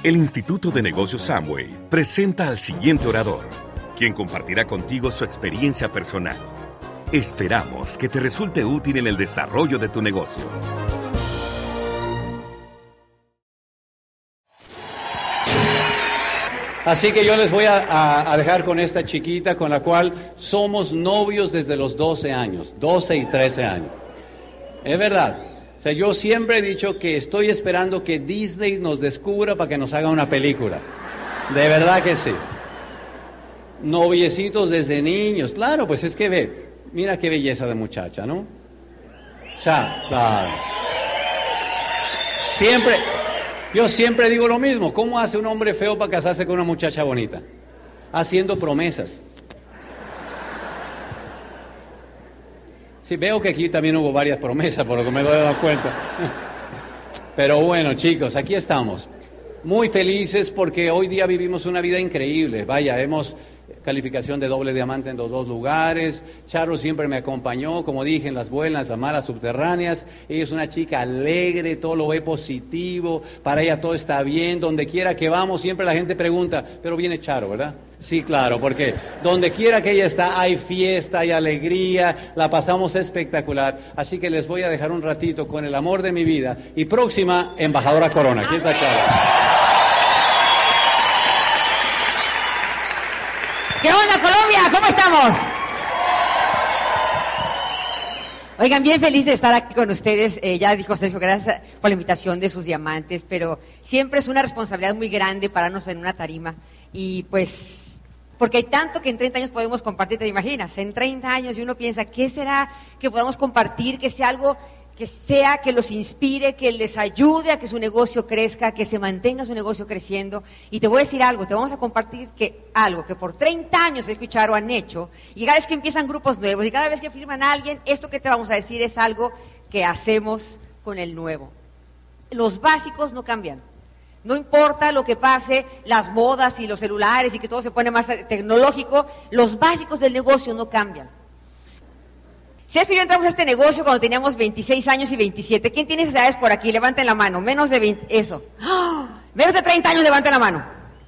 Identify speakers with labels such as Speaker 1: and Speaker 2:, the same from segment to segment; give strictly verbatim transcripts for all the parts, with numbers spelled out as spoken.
Speaker 1: El Instituto de Negocios Amway presenta al siguiente orador, quien compartirá contigo su experiencia personal. Esperamos que te resulte útil en el desarrollo de tu negocio.
Speaker 2: Así que yo les voy a, a, a dejar con esta chiquita con la cual somos novios desde los doce años, doce y trece años. Es verdad. O sea, yo siempre he dicho que estoy esperando que Disney nos descubra para que nos haga una película. De verdad que sí. Noviecitos desde niños. Claro, pues es que ve, mira qué belleza de muchacha, ¿no? O sea, claro. Siempre, yo siempre digo lo mismo. ¿Cómo hace un hombre feo para casarse con una muchacha bonita? Haciendo promesas. Sí, veo que aquí también hubo varias promesas, por lo que me doy dado cuenta. Pero bueno, chicos, aquí estamos. Muy felices porque hoy día vivimos una vida increíble. Vaya, hemos calificación de doble diamante en los dos lugares. Charo siempre me acompañó, como dije, en las buenas, las malas, subterráneas. Ella es una chica alegre, todo lo ve positivo. Para ella todo está bien. Donde quiera que vamos, siempre la gente pregunta, pero viene Charo, ¿verdad? Sí, claro, porque donde quiera que ella está hay fiesta, hay alegría, la pasamos espectacular. Así que les voy a dejar un ratito con el amor de mi vida. Y próxima, embajadora Corona. Aquí está Charo.
Speaker 3: ¿Qué onda, Colombia? ¿Cómo estamos? Oigan, bien feliz de estar aquí con ustedes. Eh, ya dijo Sergio, gracias por la invitación de sus diamantes, pero siempre es una responsabilidad muy grande pararnos en una tarima. Y pues, porque hay tanto que en treinta años podemos compartir, ¿te imaginas? En treinta años y uno piensa, ¿qué será que podamos compartir? Que sea algo que sea, que los inspire, que les ayude a que su negocio crezca, que se mantenga su negocio creciendo. Y te voy a decir algo, te vamos a compartir que algo que por treinta años Sergio y Charo han hecho, y cada vez que empiezan grupos nuevos, y cada vez que firman a alguien, esto que te vamos a decir es algo que hacemos con el nuevo. Los básicos no cambian. No importa lo que pase, las modas y los celulares y que todo se pone más tecnológico, los básicos del negocio no cambian. Sergio y yo entramos a este negocio cuando teníamos veintiséis años y veintisiete. ¿Quién tiene esas edades por aquí? Levanten la mano. Menos de veinte, eso. ¡Oh! Menos de treinta años, levanten la mano.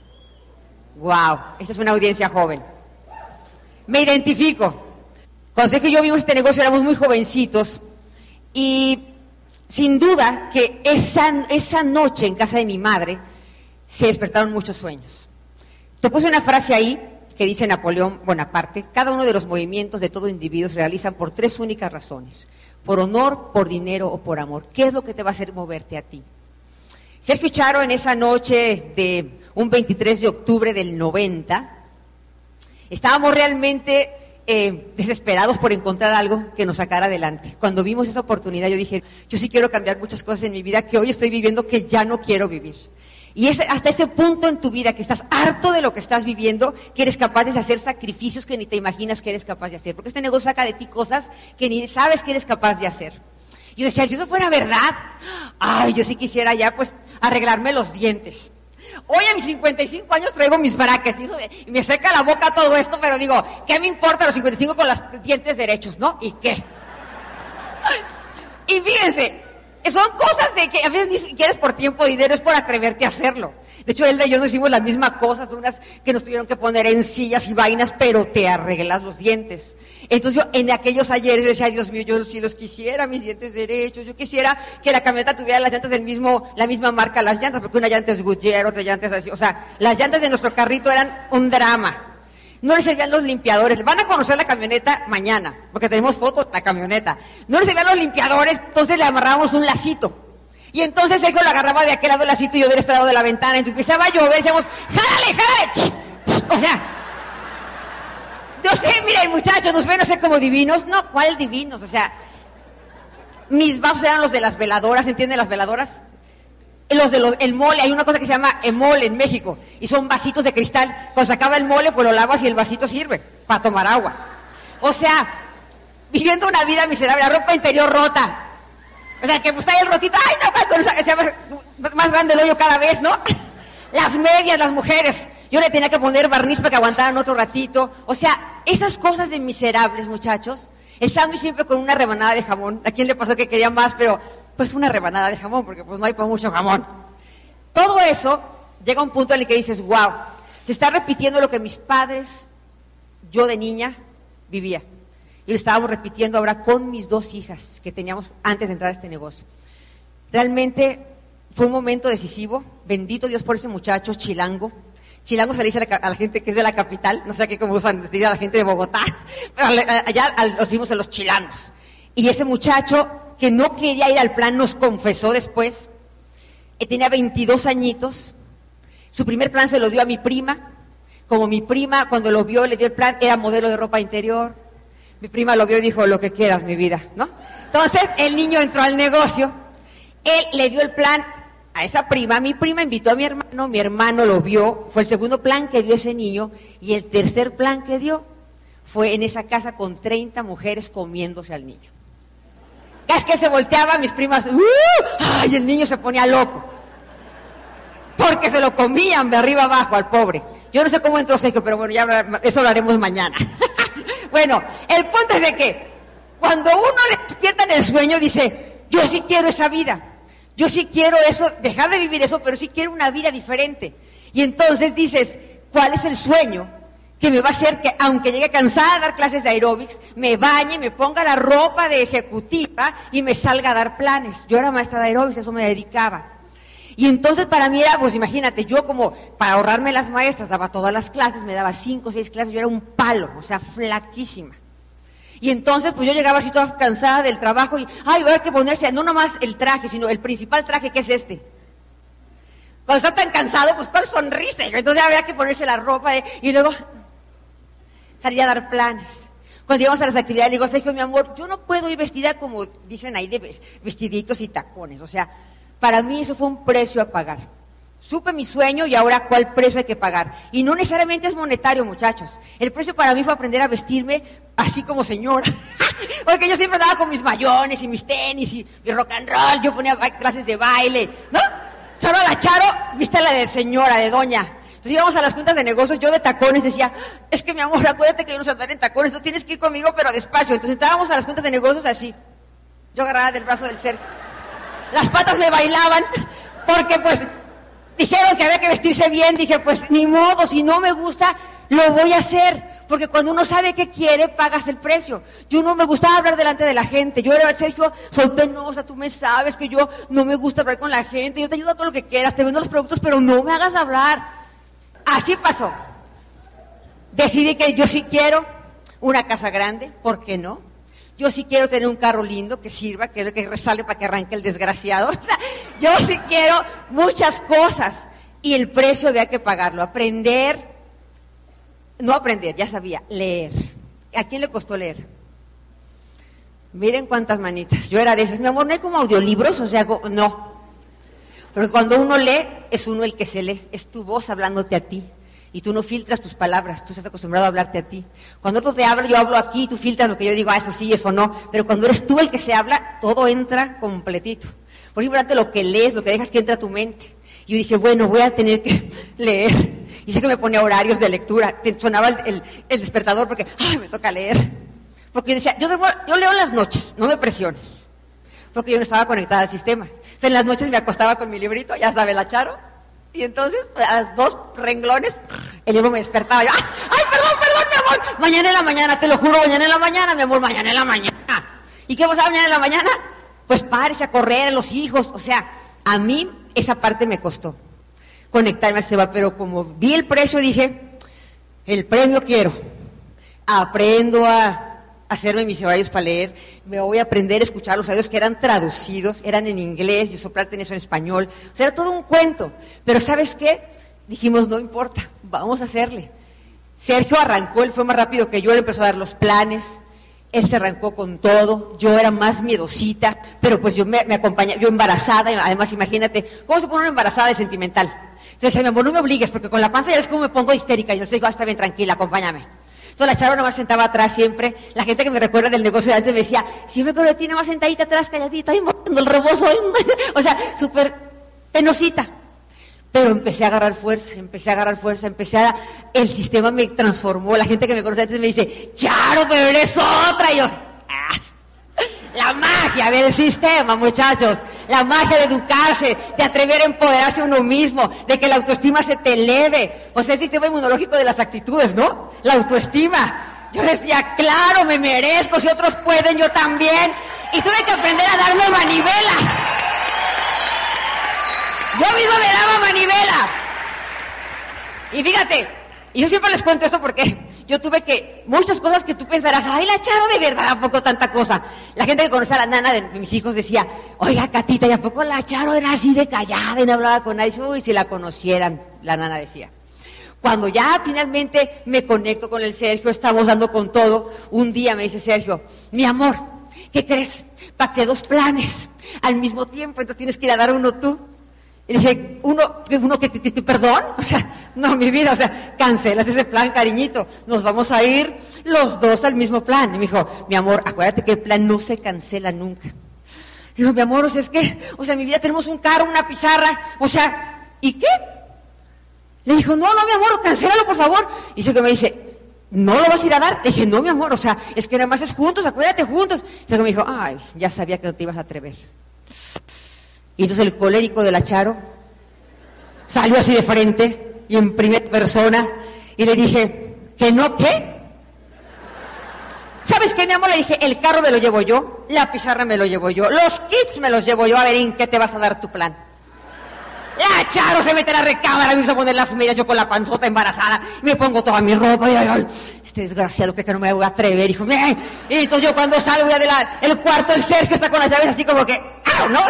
Speaker 3: Wow, esta es una audiencia joven. Me identifico. Cuando Sergio y yo vimos este negocio éramos muy jovencitos y sin duda que esa, esa noche en casa de mi madre se despertaron muchos sueños. Te puse una frase ahí que dice Napoleón Bonaparte: cada uno de los movimientos de todo individuo se realizan por tres únicas razones: por honor, por dinero o por amor. ¿Qué es lo que te va a hacer moverte a ti? Sergio y Charo, en esa noche de un veintitrés de octubre del noventa, estábamos realmente eh, desesperados por encontrar algo que nos sacara adelante. Cuando vimos esa oportunidad yo dije, yo sí quiero cambiar muchas cosas en mi vida que hoy estoy viviendo que ya no quiero vivir. Y es hasta ese punto en tu vida que estás harto de lo que estás viviendo, que eres capaz de hacer sacrificios que ni te imaginas que eres capaz de hacer. Porque este negocio saca de ti cosas que ni sabes que eres capaz de hacer. Yo decía, si eso fuera verdad, ay, yo sí quisiera ya pues arreglarme los dientes. Hoy a mis cincuenta y cinco años traigo mis brackets y, eso de, y me seca la boca todo esto, pero digo, ¿qué me importa los cincuenta y cinco con los dientes derechos, no? ¿Y qué? Y fíjense, son cosas de que a veces ni siquiera es por tiempo o dinero, es por atreverte a hacerlo. De hecho, Elda y yo nos hicimos las mismas cosas, unas que nos tuvieron que poner en sillas y vainas, pero te arreglas los dientes. Entonces yo en aquellos ayeres decía, Dios mío, yo sí los quisiera, mis dientes derechos, yo quisiera que la camioneta tuviera las llantas del mismo, la misma marca, las llantas, porque una llanta es Goodyear, otra llanta es así, o sea, las llantas de nuestro carrito eran un drama. No les servían los limpiadores, van a conocer la camioneta mañana, porque tenemos fotos de la camioneta. No les servían los limpiadores, entonces le amarrábamos un lacito. Y entonces Sergio lo agarraba de aquel lado del lacito y yo del este lado de la ventana, entonces empezaba a llover, decíamos, ¡jálale, jálale! O sea, yo sé, miren muchachos, nos ven a ser como divinos. No, ¿cuál divinos? O sea, mis vasos eran los de las veladoras, ¿entienden las veladoras? Los de los, el mole, hay una cosa que se llama emole en México, y son vasitos de cristal. Cuando se acaba el mole, pues lo lavas y el vasito sirve para tomar agua. O sea, viviendo una vida miserable, la ropa interior rota. O sea, que pues está el rotito, ay no, cuando se llama más grande el hoyo cada vez, ¿no? Las medias, las mujeres, yo le tenía que poner barniz para que aguantaran otro ratito. O sea, esas cosas de miserables, muchachos. El sándwich siempre con una rebanada de jamón. ¿A quién le pasó que quería más? Pero pues una rebanada de jamón, porque pues no hay para mucho jamón. Todo eso llega un punto en el que dices, wow, se está repitiendo lo que mis padres, yo de niña, vivía. Y lo estábamos repitiendo ahora con mis dos hijas que teníamos antes de entrar a este negocio. Realmente fue un momento decisivo. Bendito Dios por ese muchacho chilango. Chilango se le dice a la, a la gente que es de la capital, no sé aquí cómo usan decir a la gente de Bogotá, pero allá los decimos a los chilangos. Y ese muchacho que no quería ir al plan nos confesó después, eh, tenía veintidós añitos, su primer plan se lo dio a mi prima, como mi prima cuando lo vio le dio el plan, era modelo de ropa interior, mi prima lo vio y dijo, lo que quieras mi vida, ¿no? Entonces el niño entró al negocio, él le dio el plan a esa prima, mi prima invitó a mi hermano, mi hermano lo vio, fue el segundo plan que dio ese niño, y el tercer plan que dio fue en esa casa con treinta mujeres comiéndose al niño. Cada vez que se volteaba, mis primas, ¡uh! ¡Ay! El niño se ponía loco, porque se lo comían de arriba abajo al pobre. Yo no sé cómo entró Sergio, pero bueno, ya eso lo haremos mañana. Bueno, el punto es de que cuando uno le despierta en el sueño, dice, yo sí quiero esa vida. Yo sí quiero eso, dejar de vivir eso, pero sí quiero una vida diferente. Y entonces dices, ¿cuál es el sueño que me va a hacer que, aunque llegue cansada de dar clases de aeróbics, me bañe, me ponga la ropa de ejecutiva y me salga a dar planes? Yo era maestra de aeróbics, eso me dedicaba. Y entonces para mí era, pues imagínate, yo como para ahorrarme las maestras, daba todas las clases, me daba cinco o seis clases, yo era un palo, o sea, flaquísima. Y entonces, pues yo llegaba así toda cansada del trabajo y, ay, voy a haber que ponerse, no nomás el traje, sino el principal traje, que es este. Cuando estás tan cansado, pues cuál sonrisa. Entonces había que ponerse la ropa de, y luego salía a dar planes. Cuando íbamos a las actividades, le digo, Sergio, mi amor, yo no puedo ir vestida como dicen ahí, de vestiditos y tacones. O sea, para mí eso fue un precio a pagar. Supe mi sueño y ahora cuál precio hay que pagar. Y no necesariamente es monetario, muchachos. El precio para mí fue aprender a vestirme así como señora. Porque yo siempre andaba con mis mayones y mis tenis y mi rock and roll. Yo ponía clases de baile, ¿no? Charo a la Charo, viste la de señora, de doña. Entonces íbamos a las juntas de negocios, yo de tacones decía, es que mi amor, acuérdate que yo no sé andar en tacones, tú tienes que ir conmigo, pero despacio. Entonces entrábamos a las juntas de negocios así. Yo agarraba del brazo del Sergio. Las patas me bailaban, porque pues dijeron que había que vestirse bien, dije, pues ni modo, si no me gusta, lo voy a hacer, porque cuando uno sabe qué quiere, pagas el precio. Yo no me gustaba hablar delante de la gente, yo era, Sergio, soy penosa, tú me sabes que yo no me gusta hablar con la gente, yo te ayudo a todo lo que quieras, te vendo los productos, pero no me hagas hablar. Así pasó. Decidí que yo sí quiero una casa grande, ¿por qué no? Yo sí quiero tener un carro lindo que sirva, que, que resalte para que arranque el desgraciado. O sea, yo sí quiero muchas cosas. Y el precio había que pagarlo. Aprender, no aprender, ya sabía, leer. ¿A quién le costó leer? Miren cuántas manitas. Yo era de esas. Mi amor, no hay como audiolibros, o sea, no. Pero cuando uno lee, es uno el que se lee. Es tu voz hablándote a ti. Y tú no filtras tus palabras, tú estás acostumbrado a hablarte a ti. Cuando otro te habla, yo hablo aquí, tú filtras lo que yo digo, ah, eso sí, eso no. Pero cuando eres tú el que se habla, todo entra completito. Por importante lo que lees, lo que dejas que entre a tu mente. Y yo dije, bueno, voy a tener que leer. Y sé que me ponía horarios de lectura. Te sonaba el, el, el despertador porque, ay, me toca leer. Porque yo decía, yo, debo, yo leo en las noches, no me presiones. Porque yo no estaba conectada al sistema. O sea, en las noches me acostaba con mi librito, ya sabe, la Charo. Y entonces, a los dos renglones, el libro me despertaba. Yo, ¡ay, perdón, perdón, mi amor! Mañana en la mañana, te lo juro, mañana en la mañana, mi amor, mañana en la mañana. ¿Y qué pasaba mañana en la mañana? Pues párese a correr a los hijos. O sea, a mí esa parte me costó conectarme a este va, pero como vi el precio, dije, el premio quiero. Aprendo a hacerme mis horarios para leer, me voy a aprender a escuchar los audios que eran traducidos, eran en inglés y soplarte en eso en español, o sea, era todo un cuento, pero ¿sabes qué? Dijimos, no importa, vamos a hacerle. Sergio arrancó, él fue más rápido que yo, él empezó a dar los planes, él se arrancó con todo, yo era más miedosita, pero pues yo me, me acompañaba, yo embarazada, además imagínate, ¿cómo se pone una embarazada de sentimental? Entonces, mi amor, no me obligues, porque con la panza ya ves cómo me pongo histérica, y yo le digo, ah, está bien, tranquila, acompáñame. Entonces la Charo nomás sentaba atrás siempre, la gente que me recuerda del negocio de antes me decía, sí me acuerdo de ti, nomás sentadita atrás, calladita, ahí moviendo el rebozo, o sea, súper penosita. Pero empecé a agarrar fuerza, empecé a agarrar fuerza, empecé a, el sistema me transformó, la gente que me conoce antes me dice, Charo, pero eres otra, y yo, ah, la magia del sistema, muchachos, la magia de educarse, de atrever a empoderarse a uno mismo, de que la autoestima se te eleve. O sea, el sistema inmunológico de las actitudes, ¿no? La autoestima. Yo decía, claro, me merezco, si otros pueden, yo también. Y tuve que aprender a darme manivela. Yo misma me daba manivela. Y fíjate, y yo siempre les cuento esto porque yo tuve que, muchas cosas que tú pensarás, ay, la Charo, de verdad, ¿a poco tanta cosa? La gente que conoce a la nana de mis hijos decía, oiga, Catita, ¿y a poco la Charo era así de callada y no hablaba con nadie? Uy, si la conocieran, la nana decía. Cuando ya finalmente me conecto con el Sergio, estamos dando con todo, un día me dice Sergio, mi amor, ¿qué crees? Pacté dos planes al mismo tiempo, entonces tienes que ir a dar uno tú. Y dije, uno, uno que, que, que, perdón, o sea, no, mi vida, o sea, cancelas ese plan, cariñito, nos vamos a ir los dos al mismo plan. Y me dijo, mi amor, acuérdate que el plan no se cancela nunca. Y digo, mi amor, o sea, es que, o sea, en mi vida tenemos un carro, una pizarra, o sea, ¿y qué? Le dijo, no, no, mi amor, cancélalo, por favor. Y dice que me dice, ¿no lo vas a ir a dar? Le dije, no, mi amor, o sea, es que nada más es juntos, acuérdate, juntos. Y dice que me dijo, ay, ya sabía que no te ibas a atrever. Y entonces el colérico de la Charo salió así de frente y en primera persona y le dije, ¿que no qué? ¿Sabes qué, mi amor? Le dije, el carro me lo llevo yo, la pizarra me lo llevo yo, los kits me los llevo yo, a ver, ¿en qué te vas a dar tu plan? La Charo se mete a la recámara, me empieza a poner las medias, yo con la panzota embarazada, me pongo toda mi ropa, y ay, ay, este desgraciado cree que no me voy a atrever, hijo. Y entonces yo cuando salgo ya del cuarto, el Sergio está con las llaves así como que, ¡ah, no!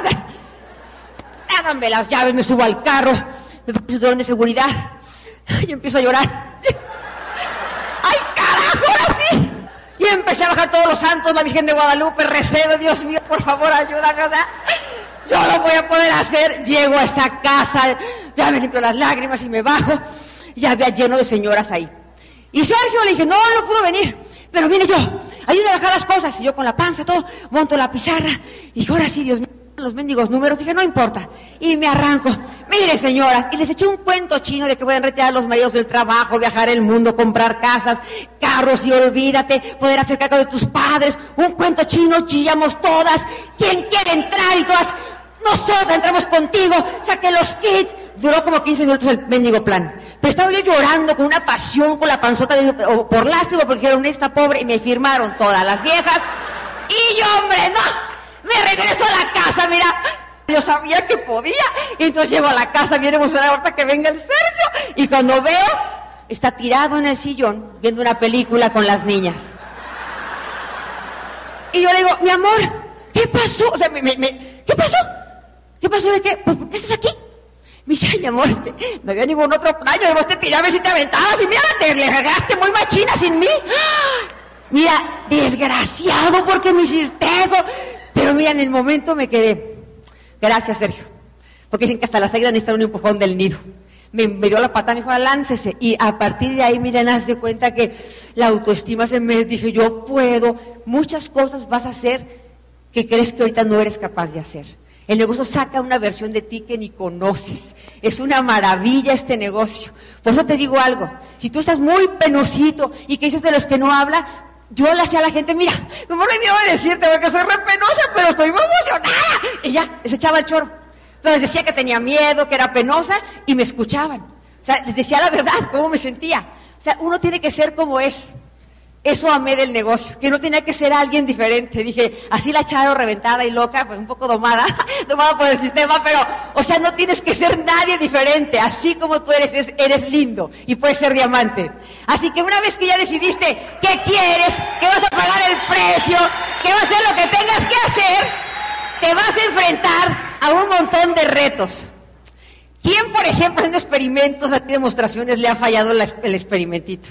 Speaker 3: Háganme las llaves, me subo al carro, me pongo el cinturón de seguridad y empiezo a llorar. ¡Ay, carajo, ahora sí! Y empecé a bajar todos los santos, la Virgen de Guadalupe, recedo, Dios mío, por favor, ayúdame, o sea, yo lo voy a poder hacer. Llego a esa casa, ya me limpio las lágrimas y me bajo, ya había lleno de señoras ahí. Y Sergio le dije, no, no pudo venir, pero vine yo, ayúdame a bajar las cosas, y yo con la panza, todo, monto la pizarra, y dije, ahora sí, Dios mío, los mendigos números, dije, no importa, y me arranco. Mire, señoras, y les eché un cuento chino de que pueden retirar los maridos del trabajo, viajar el mundo, comprar casas, carros, y olvídate, poder hacer cargo de tus padres, un cuento chino, chillamos todas, ¿quién quiere entrar? Y todas, nosotros entramos contigo, saqué los kits, duró como quince minutos el mendigo plan, pero estaba yo llorando con una pasión, con la panzota, de, o por lástima, porque dijeron, esta pobre, y me firmaron todas las viejas, y yo, hombre, no, me regreso a la casa, mira, yo sabía que podía, y entonces llego a la casa bien emocionada, ahorita que venga el Sergio, y cuando veo, está tirado en el sillón, viendo una película con las niñas. Y yo le digo, mi amor, ¿qué pasó? O sea, me, me, me, ¿qué pasó? ¿Qué pasó de qué? ¿Por qué estás aquí? Me dice, ay, mi amor, es que no había ningún otro plan, yo te tiré a ver si te aventabas, y mira, te le regaste muy machina sin mí. Mira, desgraciado, ¿por qué me hiciste eso? Pero mira, en el momento me quedé. Gracias, Sergio. Porque dicen que hasta las águilas necesitan un empujón del nido. Me, me dio la pata, me dijo, láncese. Y a partir de ahí, miren, haz de cuenta que la autoestima se me... Dije, yo puedo. Muchas cosas vas a hacer que crees que ahorita no eres capaz de hacer. El negocio saca una versión de ti que ni conoces. Es una maravilla este negocio. Por eso te digo algo. Si tú estás muy penosito y que dices de los que no habla... Yo le hacía a la gente, mira, me muero de miedo de decirte porque soy re penosa, pero estoy muy emocionada. Y ya, les echaba el choro. Pero les decía que tenía miedo, que era penosa, y me escuchaban. O sea, les decía la verdad, cómo me sentía. O sea, uno tiene que ser como es. Eso amé del negocio, que no tenía que ser alguien diferente. Dije, así la Charo reventada y loca, pues un poco domada, domada por el sistema, pero, o sea, no tienes que ser nadie diferente. Así como tú eres, eres lindo y puedes ser diamante. Así que una vez que ya decidiste qué quieres, que vas a pagar el precio, que vas a hacer lo que tengas que hacer, te vas a enfrentar a un montón de retos. ¿Quién, por ejemplo, haciendo experimentos, haciendo demostraciones, le ha fallado la, el experimentito?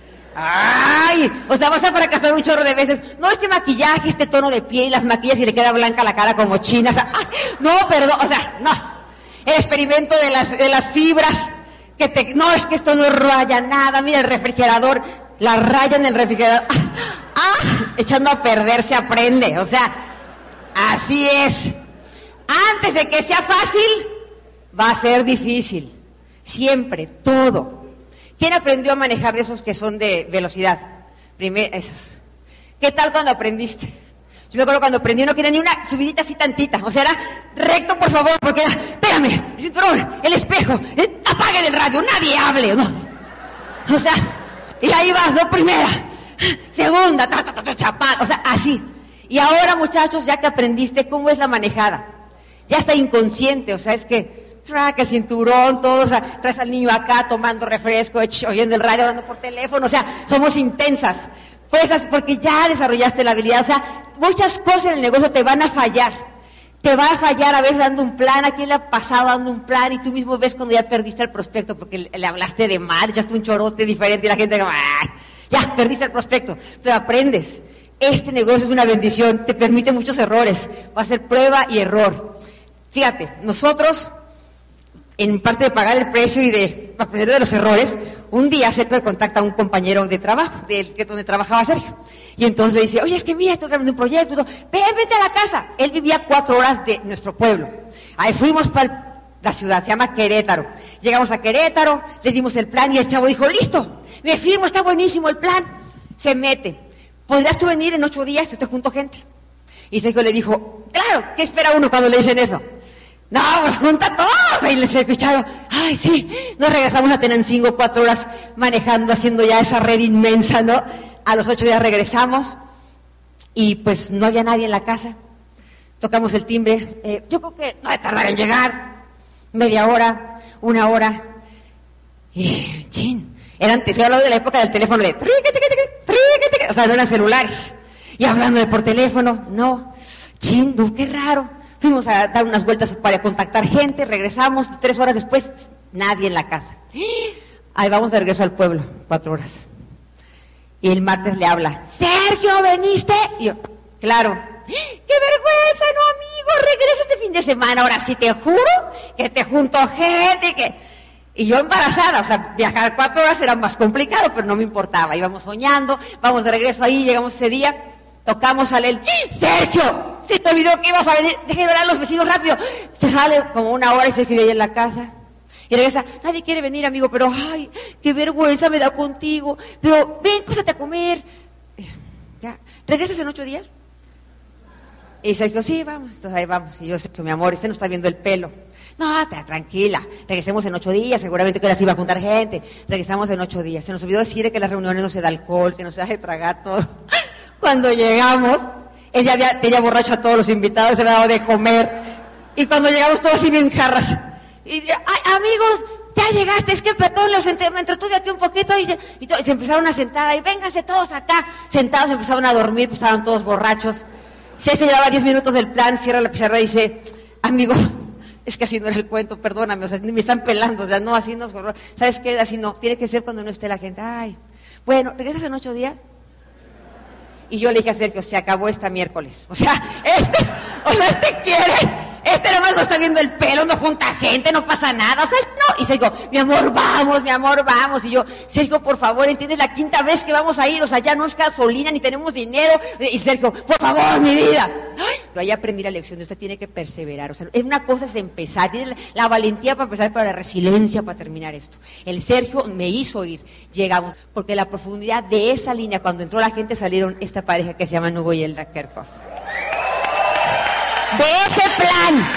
Speaker 3: ¡Ay! O sea, vas a fracasar un chorro de veces. No, este maquillaje, este tono de piel, las maquillas y le queda blanca la cara como china. O sea, ¡ay! No, perdón, o sea, no. El experimento de las, de las fibras, que te, no, es que esto no raya nada. Mira el refrigerador, la raya en el refrigerador. ¡Ah! Echando a perder se aprende. O sea, así es. Antes de que sea fácil, va a ser difícil. Siempre, todo. ¿Quién aprendió a manejar de esos que son de velocidad? Primero, esos. ¿Qué tal cuando aprendiste? Yo me acuerdo cuando prendí, no quería ni una subidita así tantita. O sea, era recto, por favor, porque era, espérame, el cinturón, el espejo, el, apaguen el radio, nadie hable, ¿no? O sea, y ahí vas, ¿no? Primera, segunda, ta, ta, ta, ta, chapar, o sea, así. Y ahora, muchachos, ya que aprendiste cómo es la manejada, ya está inconsciente, o sea, es que traca el cinturón, todo, o sea, traes al niño acá tomando refresco, ch, oyendo el radio, hablando por teléfono, o sea, somos intensas. Pues porque ya desarrollaste la habilidad, o sea, muchas cosas en el negocio te van a fallar. Te va a fallar a veces dando un plan, ¿a quién le ha pasado dando un plan? Y tú mismo ves cuando ya perdiste el prospecto porque le, le hablaste de mal, echaste un chorote diferente y la gente como, ¡ay! Ya, perdiste el prospecto, pero aprendes. Este negocio es una bendición, te permite muchos errores, va a ser prueba y error. Fíjate, nosotros, en parte de pagar el precio y de aprender de los errores, un día Sergio contacta a un compañero de trabajo, del que donde trabajaba Sergio, y entonces le dice, oye, es que mira, estoy trabajando un proyecto, ven, vente a la casa. Él vivía cuatro horas de nuestro pueblo. Ahí fuimos para la ciudad, se llama Querétaro. Llegamos a Querétaro, le dimos el plan y el chavo dijo, listo, me firmo, está buenísimo el plan. Se mete, ¿podrías tú venir en ocho días? Yo te junto gente. Y Sergio le dijo, claro, ¿qué espera uno cuando le dicen eso? No, pues junta a todos. Ahí les escucharon, ay, sí. Nos regresamos a Tenancingo, cuatro horas manejando, haciendo ya esa red inmensa, ¿no? A los ocho días regresamos y pues no había nadie en la casa. Tocamos el timbre. Eh, yo creo que no va a tardar en llegar. Media hora, una hora. Y, chin, eran, te estoy hablando de la época del teléfono de o sea, no eran celulares. Y hablando de por teléfono, no. Chin, no, qué raro. Fuimos a dar unas vueltas para contactar gente, regresamos, tres horas después, nadie en la casa. Ahí vamos de regreso al pueblo, cuatro horas. Y el martes le habla, Sergio, ¿veniste? Y yo, claro. ¡Qué vergüenza, no, amigo! Regreso este fin de semana, ahora sí te juro que te junto gente y que... Y yo embarazada, o sea, viajar cuatro horas era más complicado, pero no me importaba. Íbamos soñando, vamos de regreso ahí, llegamos ese día... Tocamos a él, Sergio, se te olvidó que ibas a venir, déjenme ver a los vecinos rápido. Se sale como una hora y Sergio ahí en la casa. Y regresa, nadie quiere venir, amigo, pero ay, qué vergüenza me da contigo. Pero ven, pásate a comer. Ya, ¿regresas en ocho días? Y Sergio, sí, vamos, entonces ahí vamos. Y yo, Sergio, mi amor, este no está viendo el pelo. No, está tranquila, regresemos en ocho días, seguramente que ahora sí iba a juntar gente. Regresamos en ocho días. Se nos olvidó decirle que en las reuniones no se da alcohol, que no se hace tragar todo. Cuando llegamos, ella había, tenía borracho a todos los invitados, se había dado de comer. Y cuando llegamos todos así bien jarras. Y ay, amigos, ya llegaste, es que perdón, los entre, me entretuve aquí un poquito. Y, y, y se empezaron a sentar ahí, vénganse todos acá. Sentados, empezaron a dormir, pues estaban todos borrachos. Sé que llevaba diez minutos del plan, cierra la pizarra y dice, amigo, es que así no era el cuento, perdóname, o sea, me están pelando, o sea, no, así no, ¿sabes qué? Así no, tiene que ser cuando no esté la gente. Ay, bueno, ¿regresas en ocho días? Y yo le dije a Sergio, se acabó esta miércoles. O sea, este, o sea, este quiere, este nada más no está viendo el pelo, no junta gente, no pasa nada. O sea, no. Y Sergio, mi amor, vamos, mi amor, vamos. Y yo, Sergio, por favor, ¿entiendes? La quinta vez que vamos a ir, o sea, ya no es gasolina, ni tenemos dinero. Y Sergio, por favor, mi vida. Ay, yo ahí aprendí la lección de usted tiene que perseverar. O sea, es una cosa es empezar, tiene la, la valentía para empezar, para la resiliencia para terminar esto. El Sergio me hizo ir, llegamos, porque la profundidad de esa línea, cuando entró la gente, salieron esta pareja que se llama Hugo y Elda Kerkhoff. De ese plan.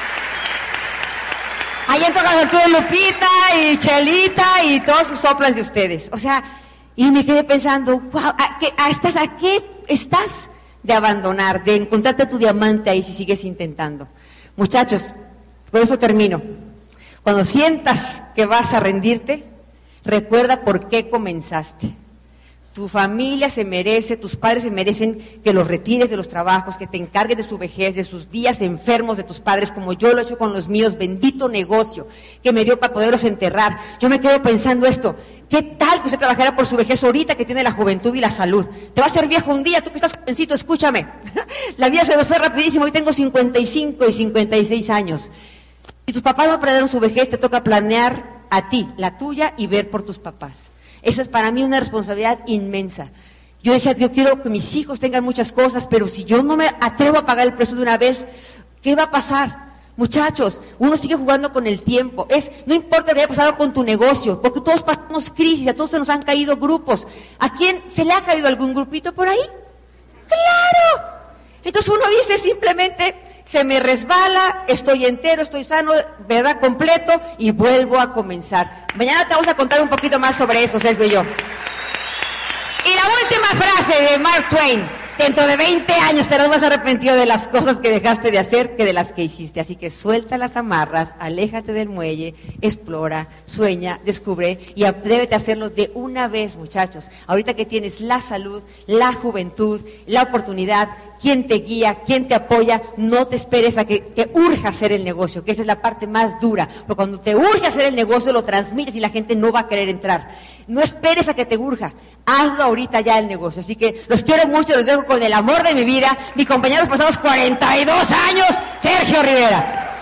Speaker 3: Ahí entró Arturo Lupita y Chelita y todos sus soplas de ustedes. O sea, y me quedé pensando, wow, ¿a qué, a estás, ¿a qué estás de abandonar, de encontrarte tu diamante ahí si sigues intentando? Muchachos, con eso termino. Cuando sientas que vas a rendirte, recuerda por qué comenzaste. Tu familia se merece, tus padres se merecen que los retires de los trabajos, que te encargues de su vejez, de sus días enfermos de tus padres, como yo lo he hecho con los míos, bendito negocio que me dio para poderlos enterrar. Yo me quedo pensando esto, ¿qué tal que usted trabajara por su vejez ahorita que tiene la juventud y la salud? Te va a hacer viejo un día, tú que estás jovencito, escúchame. La vida se nos fue rapidísimo, hoy tengo cincuenta y cinco y cincuenta y seis años. Si tus papás no aprendieron su vejez, te toca planear a ti, la tuya, y ver por tus papás. Eso es para mí una responsabilidad inmensa. Yo decía, yo quiero que mis hijos tengan muchas cosas, pero si yo no me atrevo a pagar el precio de una vez, ¿qué va a pasar? Muchachos, uno sigue jugando con el tiempo. Es, no importa lo que haya pasado con tu negocio, porque todos pasamos crisis, a todos se nos han caído grupos. ¿A quién se le ha caído algún grupito por ahí? ¡Claro! Entonces uno dice simplemente, se me resbala, estoy entero, estoy sano, ¿verdad? Completo, y vuelvo a comenzar. Mañana te vamos a contar un poquito más sobre eso, Sergio y yo. Y la última frase de Mark Twain: dentro de veinte años estarás más arrepentido de las cosas que dejaste de hacer que de las que hiciste. Así que suelta las amarras, aléjate del muelle, explora, sueña, descubre y atrévete a hacerlo de una vez, muchachos. Ahorita que tienes la salud, la juventud, la oportunidad, quien te guía, quien te apoya, no te esperes a que te urja hacer el negocio, que esa es la parte más dura. Porque cuando te urge hacer el negocio, lo transmites y la gente no va a querer entrar. No esperes a que te urja, hazlo ahorita ya el negocio. Así que los quiero mucho, los dejo con el amor de mi vida, mi compañero de los pasados cuarenta y dos años, Sergio Rivera.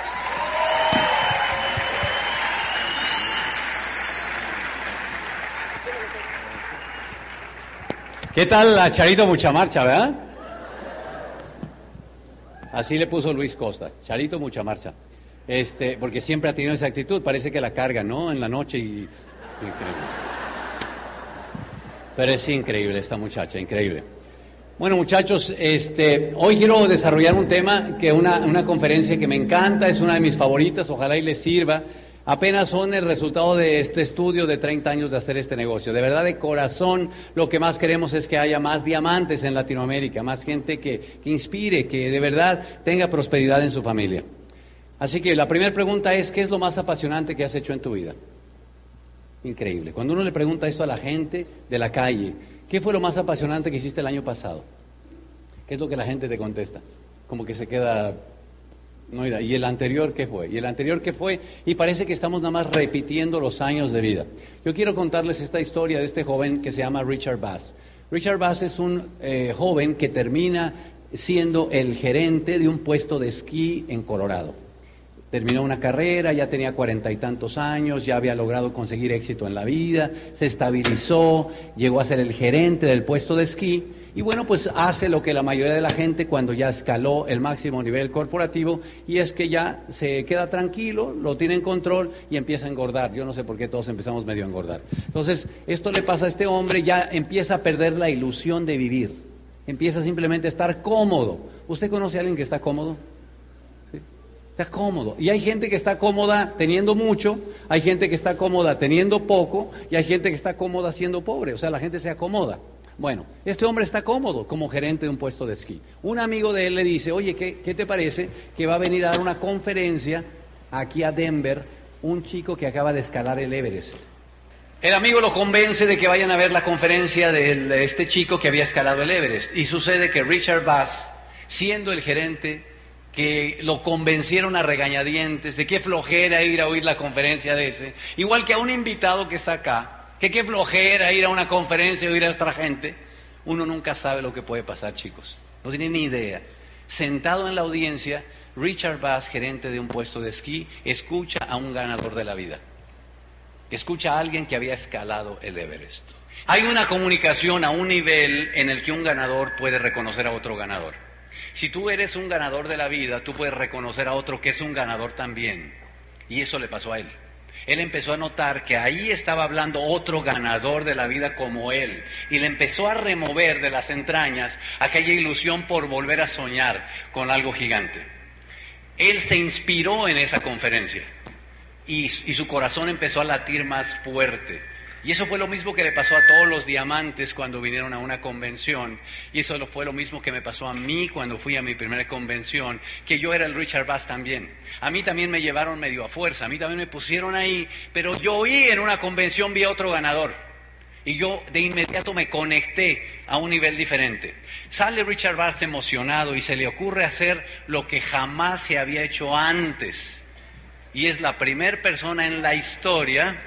Speaker 2: ¿Qué tal a Charito Mucha Marcha, verdad? Así le puso Luis Costa, Charito Mucha Marcha. Este, porque siempre ha tenido esa actitud, parece que la carga, ¿no? En la noche y... Increíble. Pero es increíble esta muchacha, increíble. Bueno, muchachos, este, hoy quiero desarrollar un tema, que una, una conferencia que me encanta, es una de mis favoritas, ojalá y les sirva. Apenas son el resultado de este estudio de treinta años de hacer este negocio. De verdad, de corazón, lo que más queremos es que haya más diamantes en Latinoamérica, más gente que, que inspire, que de verdad tenga prosperidad en su familia. Así que la primera pregunta es, ¿qué es lo más apasionante que has hecho en tu vida? Increíble. Cuando uno le pregunta esto a la gente de la calle, ¿qué fue lo más apasionante que hiciste el año pasado? ¿Qué es lo que la gente te contesta? Como que se queda... No, ¿y el anterior qué fue? ¿Y el anterior qué fue? Y parece que estamos nada más repitiendo los años de vida. Yo quiero contarles esta historia de este joven que se llama Richard Bass. Richard Bass es un eh, joven que termina siendo el gerente de un puesto de esquí en Colorado. Terminó una carrera, ya tenía cuarenta y tantos años, ya había logrado conseguir éxito en la vida, se estabilizó, llegó a ser el gerente del puesto de esquí. Y bueno, pues hace lo que la mayoría de la gente cuando ya escaló el máximo nivel corporativo, y es que ya se queda tranquilo, lo tiene en control y empieza a engordar. Yo no sé por qué todos empezamos medio a engordar. Entonces, esto le pasa a este hombre, ya empieza a perder la ilusión de vivir. Empieza simplemente a estar cómodo. ¿Usted conoce a alguien que está cómodo? ¿Sí? Está cómodo. Y hay gente que está cómoda teniendo mucho, hay gente que está cómoda teniendo poco, y hay gente que está cómoda siendo pobre. O sea, la gente se acomoda. Bueno, este hombre está cómodo como gerente de un puesto de esquí. Un amigo de él le dice, oye, ¿qué, qué te parece que va a venir a dar una conferencia aquí a Denver un chico que acaba de escalar el Everest? El amigo lo convence de que vayan a ver la conferencia de este chico que había escalado el Everest. Y sucede que Richard Bass, siendo el gerente, que lo convencieron a regañadientes de qué flojera ir a oír la conferencia de ese, igual que a un invitado que está acá, que qué flojera ir a una conferencia y oír a nuestra gente. Uno nunca sabe lo que puede pasar, chicos. No tiene ni idea. Sentado en la audiencia, Richard Bass, gerente de un puesto de esquí, escucha a un ganador de la vida. Escucha a alguien que había escalado el Everest. Hay una comunicación a un nivel en el que un ganador puede reconocer a otro ganador. Si tú eres un ganador de la vida, tú puedes reconocer a otro que es un ganador también. Y eso le pasó a él. Él empezó a notar que ahí estaba hablando otro ganador de la vida como él, y le empezó a remover de las entrañas aquella ilusión por volver a soñar con algo gigante. Él se inspiró en esa conferencia y, y su corazón empezó a latir más fuerte. Y eso fue lo mismo que le pasó a todos los diamantes cuando vinieron a una convención. Y eso fue lo mismo que me pasó a mí cuando fui a mi primera convención, que yo era el Richard Bass también. A mí también me llevaron medio a fuerza, a mí también me pusieron ahí, pero yo oí en una convención, vi a otro ganador. Y yo de inmediato me conecté a un nivel diferente. Sale Richard Bass emocionado y se le ocurre hacer lo que jamás se había hecho antes. Y es la primera persona en la historia...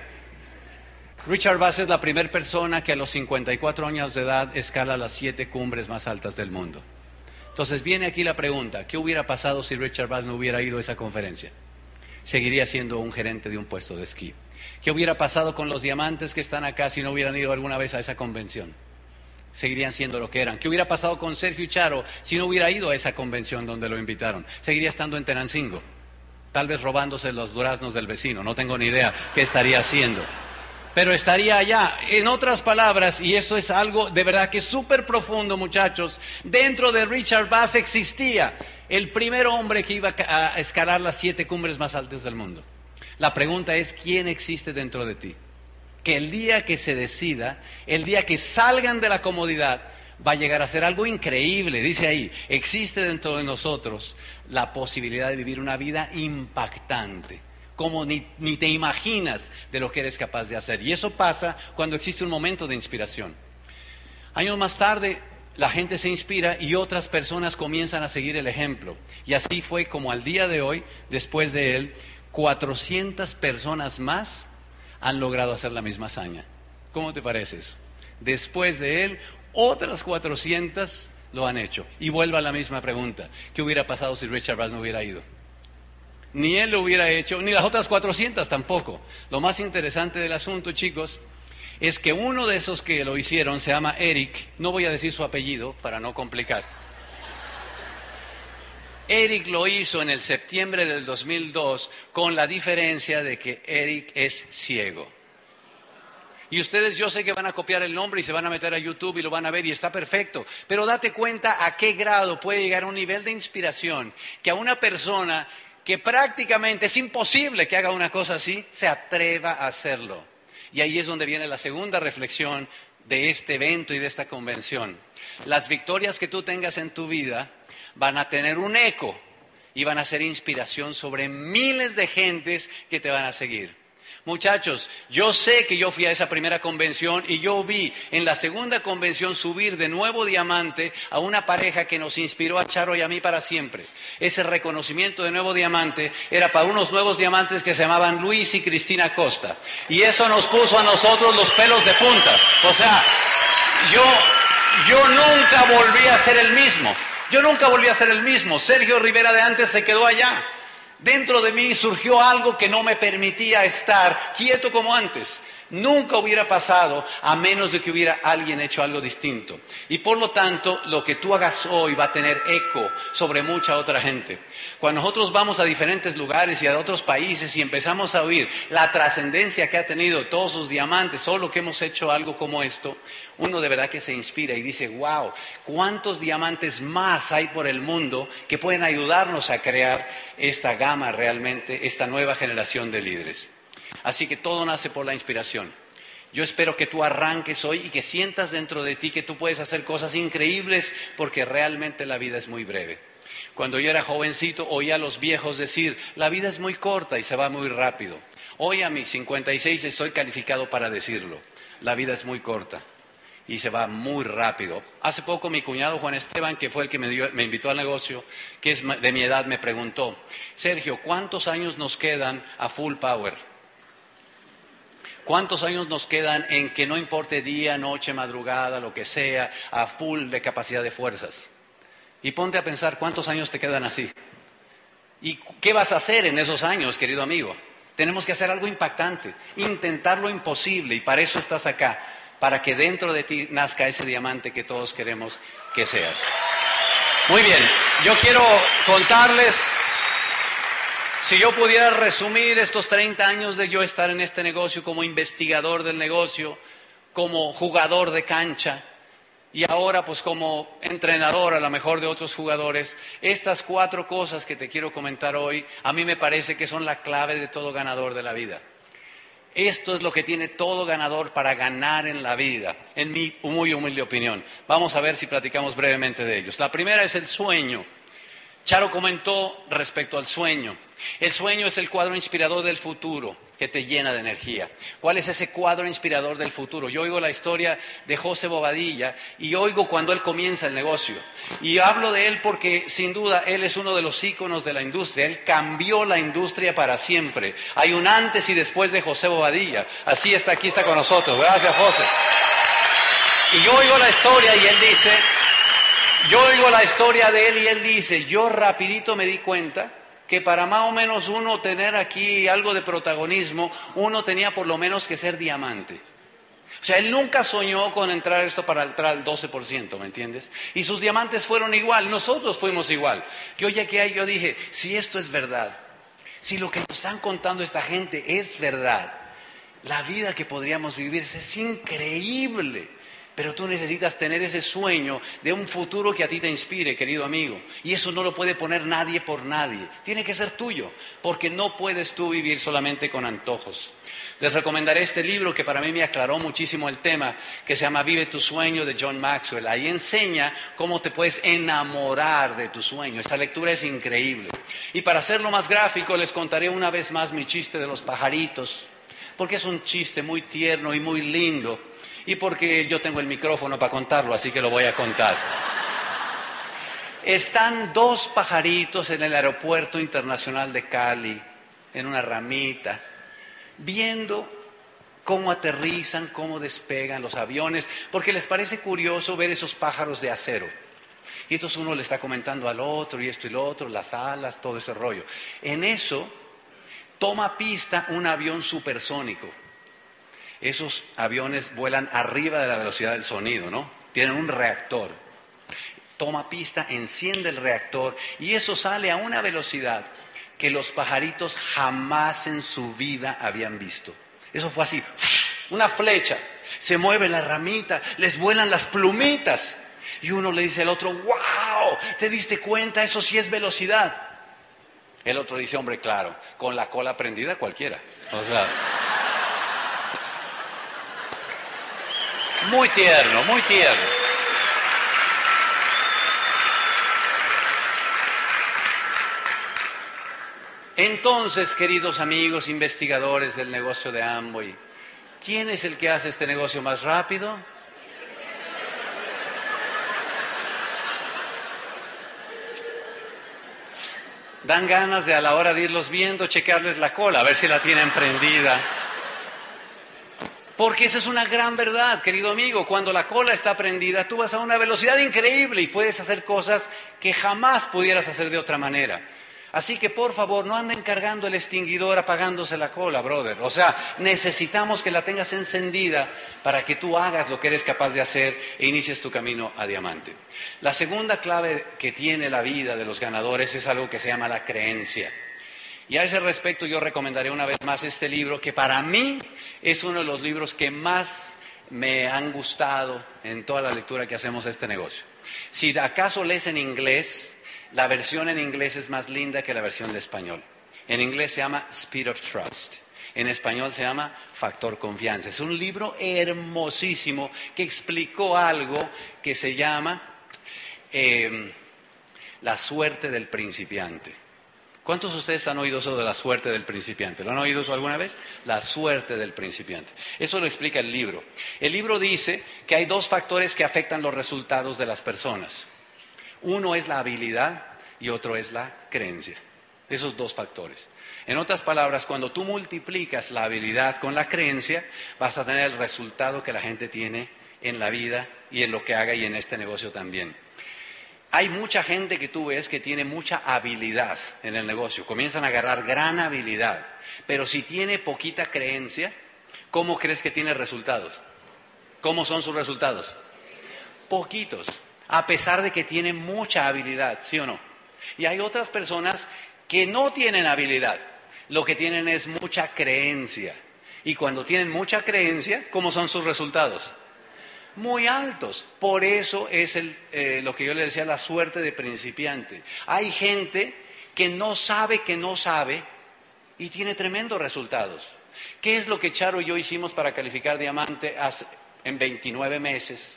Speaker 2: Richard Bass es la primera persona que a los cincuenta y cuatro años de edad escala las siete cumbres más altas del mundo. Entonces viene aquí la pregunta, ¿qué hubiera pasado si Richard Bass no hubiera ido a esa conferencia? Seguiría siendo un gerente de un puesto de esquí. ¿Qué hubiera pasado con los diamantes que están acá si no hubieran ido alguna vez a esa convención? Seguirían siendo lo que eran. ¿Qué hubiera pasado con Sergio y Charo si no hubiera ido a esa convención donde lo invitaron? Seguiría estando en Tenancingo, tal vez robándose los duraznos del vecino, no tengo ni idea qué estaría haciendo. pero estaría allá. En otras palabras, y esto es algo de verdad que es súper profundo, muchachos, dentro de Richard Bass existía el primer hombre que iba a escalar las siete cumbres más altas del mundo. La pregunta es, ¿quién existe dentro de ti? Que el día que se decida, el día que salgan de la comodidad, va a llegar a ser algo increíble. Dice ahí, existe dentro de nosotros la posibilidad de vivir una vida impactante, como ni, ni te imaginas de lo que eres capaz de hacer. Y eso pasa cuando existe un momento de inspiración. Años más tarde, la gente se inspira y otras personas comienzan a seguir el ejemplo. Y así fue como al día de hoy, después de él, cuatrocientas personas más han logrado hacer la misma hazaña. ¿Cómo te parece eso? Después de él, otras cuatrocientas lo han hecho. Y vuelvo a la misma pregunta. ¿Qué hubiera pasado si Richard Bass no hubiera ido? Ni él lo hubiera hecho, ni las otras cuatrocientas tampoco. Lo más interesante del asunto, chicos, es que uno de esos que lo hicieron se llama Eric. No voy a decir su apellido para no complicar. Eric lo hizo en el septiembre del dos mil dos, con la diferencia de que Eric es ciego. Y ustedes, yo sé que van a copiar el nombre y se van a meter a YouTube y lo van a ver y está perfecto. Pero date cuenta a qué grado puede llegar a un nivel de inspiración que a una persona que prácticamente es imposible que haga una cosa así, se atreva a hacerlo. Y ahí es donde viene la segunda reflexión de este evento y de esta convención. Las victorias que tú tengas en tu vida van a tener un eco y van a ser inspiración sobre miles de gentes que te van a seguir. Muchachos, yo sé que yo fui a esa primera convención y yo vi en la segunda convención subir de nuevo diamante a una pareja que nos inspiró a Charo y a mí para siempre. Ese reconocimiento de nuevo diamante era para unos nuevos diamantes que se llamaban Luis y Cristina Costa. Y eso nos puso a nosotros los pelos de punta. O sea, yo, yo nunca volví a ser el mismo. Yo nunca volví a ser el mismo. Sergio Rivera de antes se quedó allá. Dentro de mí surgió algo que no me permitía estar quieto como antes. Nunca hubiera pasado a menos de que hubiera alguien hecho algo distinto. Y por lo tanto, lo que tú hagas hoy va a tener eco sobre mucha otra gente. Cuando nosotros vamos a diferentes lugares y a otros países y empezamos a oír la trascendencia que ha tenido todos sus diamantes, todo lo que hemos hecho algo como esto, uno de verdad que se inspira y dice, wow, ¿cuántos diamantes más hay por el mundo que pueden ayudarnos a crear esta gama realmente, esta nueva generación de líderes? Así que todo nace por la inspiración. Yo espero que tú arranques hoy y que sientas dentro de ti que tú puedes hacer cosas increíbles porque realmente la vida es muy breve. Cuando yo era jovencito oía a los viejos decir, la vida es muy corta y se va muy rápido. Hoy a mis cincuenta y seis estoy calificado para decirlo. La vida es muy corta y se va muy rápido. Hace poco mi cuñado Juan Esteban, que fue el que me, dio, me invitó al negocio, que es de mi edad, me preguntó, Sergio, ¿cuántos años nos quedan a full power? ¿Cuántos años nos quedan en que no importe día, noche, madrugada, lo que sea, a full de capacidad de fuerzas? Y ponte a pensar, ¿cuántos años te quedan así? ¿Y qué vas a hacer en esos años, querido amigo? Tenemos que hacer algo impactante, intentar lo imposible, y para eso estás acá, para que dentro de ti nazca ese diamante que todos queremos que seas. Muy bien, yo quiero contarles... Si yo pudiera resumir estos treinta años de yo estar en este negocio como investigador del negocio, como jugador de cancha y ahora pues como entrenador a lo mejor de otros jugadores, estas cuatro cosas que te quiero comentar hoy a mí me parece que son la clave de todo ganador de la vida. Esto es lo que tiene todo ganador para ganar en la vida, en mi muy humilde opinión. Vamos a ver si platicamos brevemente de ellos. La primera es el sueño. Charo comentó respecto al sueño. El sueño es el cuadro inspirador del futuro que te llena de energía. ¿Cuál es ese cuadro inspirador del futuro? Yo oigo la historia de José Bobadilla y oigo cuando él comienza el negocio. Y hablo de él porque sin duda él es uno de los íconos de la industria. Él cambió la industria para siempre. Hay un antes y después de José Bobadilla. Así está, aquí está con nosotros. Gracias, José. Y yo oigo la historia y él dice, yo oigo la historia de él y él dice, yo rapidito me di cuenta que para más o menos uno tener aquí algo de protagonismo, uno tenía por lo menos que ser diamante. O sea, él nunca soñó con entrar esto para entrar al doce por ciento, ¿me entiendes? Y sus diamantes fueron igual, nosotros fuimos igual. Yo ya que yo dije, si esto es verdad, si lo que nos están contando esta gente es verdad, La vida que podríamos vivir es increíble, pero tú necesitas tener ese sueño de un futuro que a ti te inspire, querido amigo. Y eso no lo puede poner nadie por nadie. Tiene que ser tuyo, porque no puedes tú vivir solamente con antojos. Les recomendaré este libro que para mí me aclaró muchísimo el tema, que se llama Vive tu sueño, de John Maxwell. Ahí enseña cómo te puedes enamorar de tu sueño. Esta lectura es increíble. Y para hacerlo más gráfico, les contaré una vez más mi chiste de los pajaritos, porque es un chiste muy tierno y muy lindo, y porque yo tengo el micrófono para contarlo, así que lo voy a contar. Están dos pajaritos en el aeropuerto internacional de Cali, en una ramita, viendo cómo aterrizan, cómo despegan los aviones, porque les parece curioso ver esos pájaros de acero. Y entonces uno le está comentando al otro, y esto y lo otro, las alas, todo ese rollo. En eso, toma pista un avión supersónico. Esos aviones vuelan arriba de la velocidad del sonido, ¿no? Tienen un reactor. Toma pista, enciende el reactor, y eso sale a una velocidad que los pajaritos jamás en su vida habían visto. Eso fue así, una flecha, se mueve la ramita, les vuelan las plumitas. Y uno le dice al otro, ¡wow! ¿Te diste cuenta? Eso sí es velocidad. El otro dice, hombre, claro, con la cola prendida cualquiera. O sea, muy tierno, muy tierno. Entonces, queridos amigos investigadores del negocio de Amway, ¿quién es el que hace este negocio más rápido? Dan ganas de, a la hora de irlos viendo, checarles la cola, a ver si la tienen prendida. Porque esa es una gran verdad, querido amigo. Cuando la cola está prendida, tú vas a una velocidad increíble y puedes hacer cosas que jamás pudieras hacer de otra manera. Así que, por favor, no anden cargando el extinguidor apagándose la cola, brother. O sea, necesitamos que la tengas encendida para que tú hagas lo que eres capaz de hacer e inicies tu camino a diamante. La segunda clave que tiene la vida de los ganadores es algo que se llama la creencia. Y a ese respecto yo recomendaré una vez más este libro, que para mí es uno de los libros que más me han gustado en toda la lectura que hacemos de este negocio. Si acaso lees en inglés, la versión en inglés es más linda que la versión de español. En inglés se llama Speed of Trust. En español se llama Factor Confianza. Es un libro hermosísimo que explicó algo que se llama eh, la suerte del principiante. ¿Cuántos de ustedes han oído eso de la suerte del principiante? ¿Lo han oído eso alguna vez? La suerte del principiante. Eso lo explica el libro. El libro dice que hay dos factores que afectan los resultados de las personas. Uno es la habilidad y otro es la creencia. Esos dos factores. En otras palabras, cuando tú multiplicas la habilidad con la creencia, vas a tener el resultado que la gente tiene en la vida y en lo que haga y en este negocio también. Hay mucha gente que tú ves que tiene mucha habilidad en el negocio. Comienzan a agarrar gran habilidad. Pero si tiene poquita creencia, ¿cómo crees que tiene resultados? ¿Cómo son sus resultados? Poquitos. A pesar de que tienen mucha habilidad, ¿sí o no? Y hay otras personas que no tienen habilidad, lo que tienen es mucha creencia. Y cuando tienen mucha creencia, ¿cómo son sus resultados? Muy altos. Por eso es el, eh, lo que yo le decía, la suerte de principiante. Hay gente que no sabe que no sabe y tiene tremendos resultados. ¿Qué es lo que Charo y yo hicimos para calificar diamante hace, en veintinueve meses?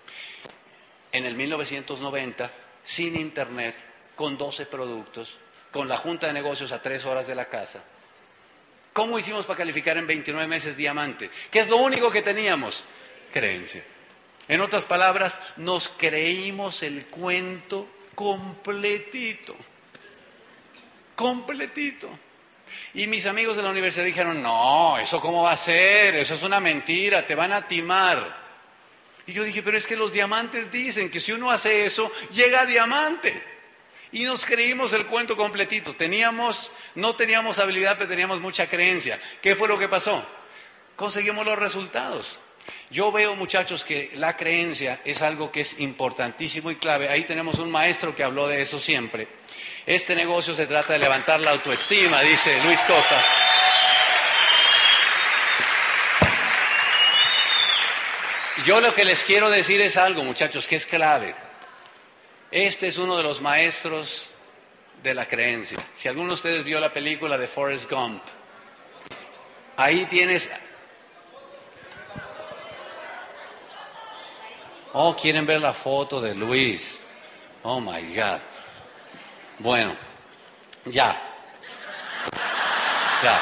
Speaker 2: En el mil novecientos noventa, sin internet, con doce productos, con la junta de negocios a tres horas de la casa. ¿Cómo hicimos para calificar en veintinueve meses diamante? ¿Qué es lo único que teníamos? Creencia. En otras palabras, nos creímos el cuento completito. Completito. Y mis amigos de la universidad dijeron, no, ¿eso cómo va a ser? Eso es una mentira, te van a timar. Y yo dije, pero es que los diamantes dicen que si uno hace eso, llega a diamante. Y nos creímos el cuento completito. Teníamos, no teníamos habilidad, pero teníamos mucha creencia. ¿Qué fue lo que pasó? Conseguimos los resultados. Yo veo, muchachos, que la creencia es algo que es importantísimo y clave. Ahí tenemos un maestro que habló de eso siempre. Este negocio se trata de levantar la autoestima, dice Luis Costa. Yo lo que les quiero decir es algo, muchachos, que es clave. Este es uno de los maestros de la creencia. Si alguno de ustedes vio la película de Forrest Gump, ahí tienes... Oh, quieren ver la foto de Luis. Oh, my God. Bueno, ya. Ya.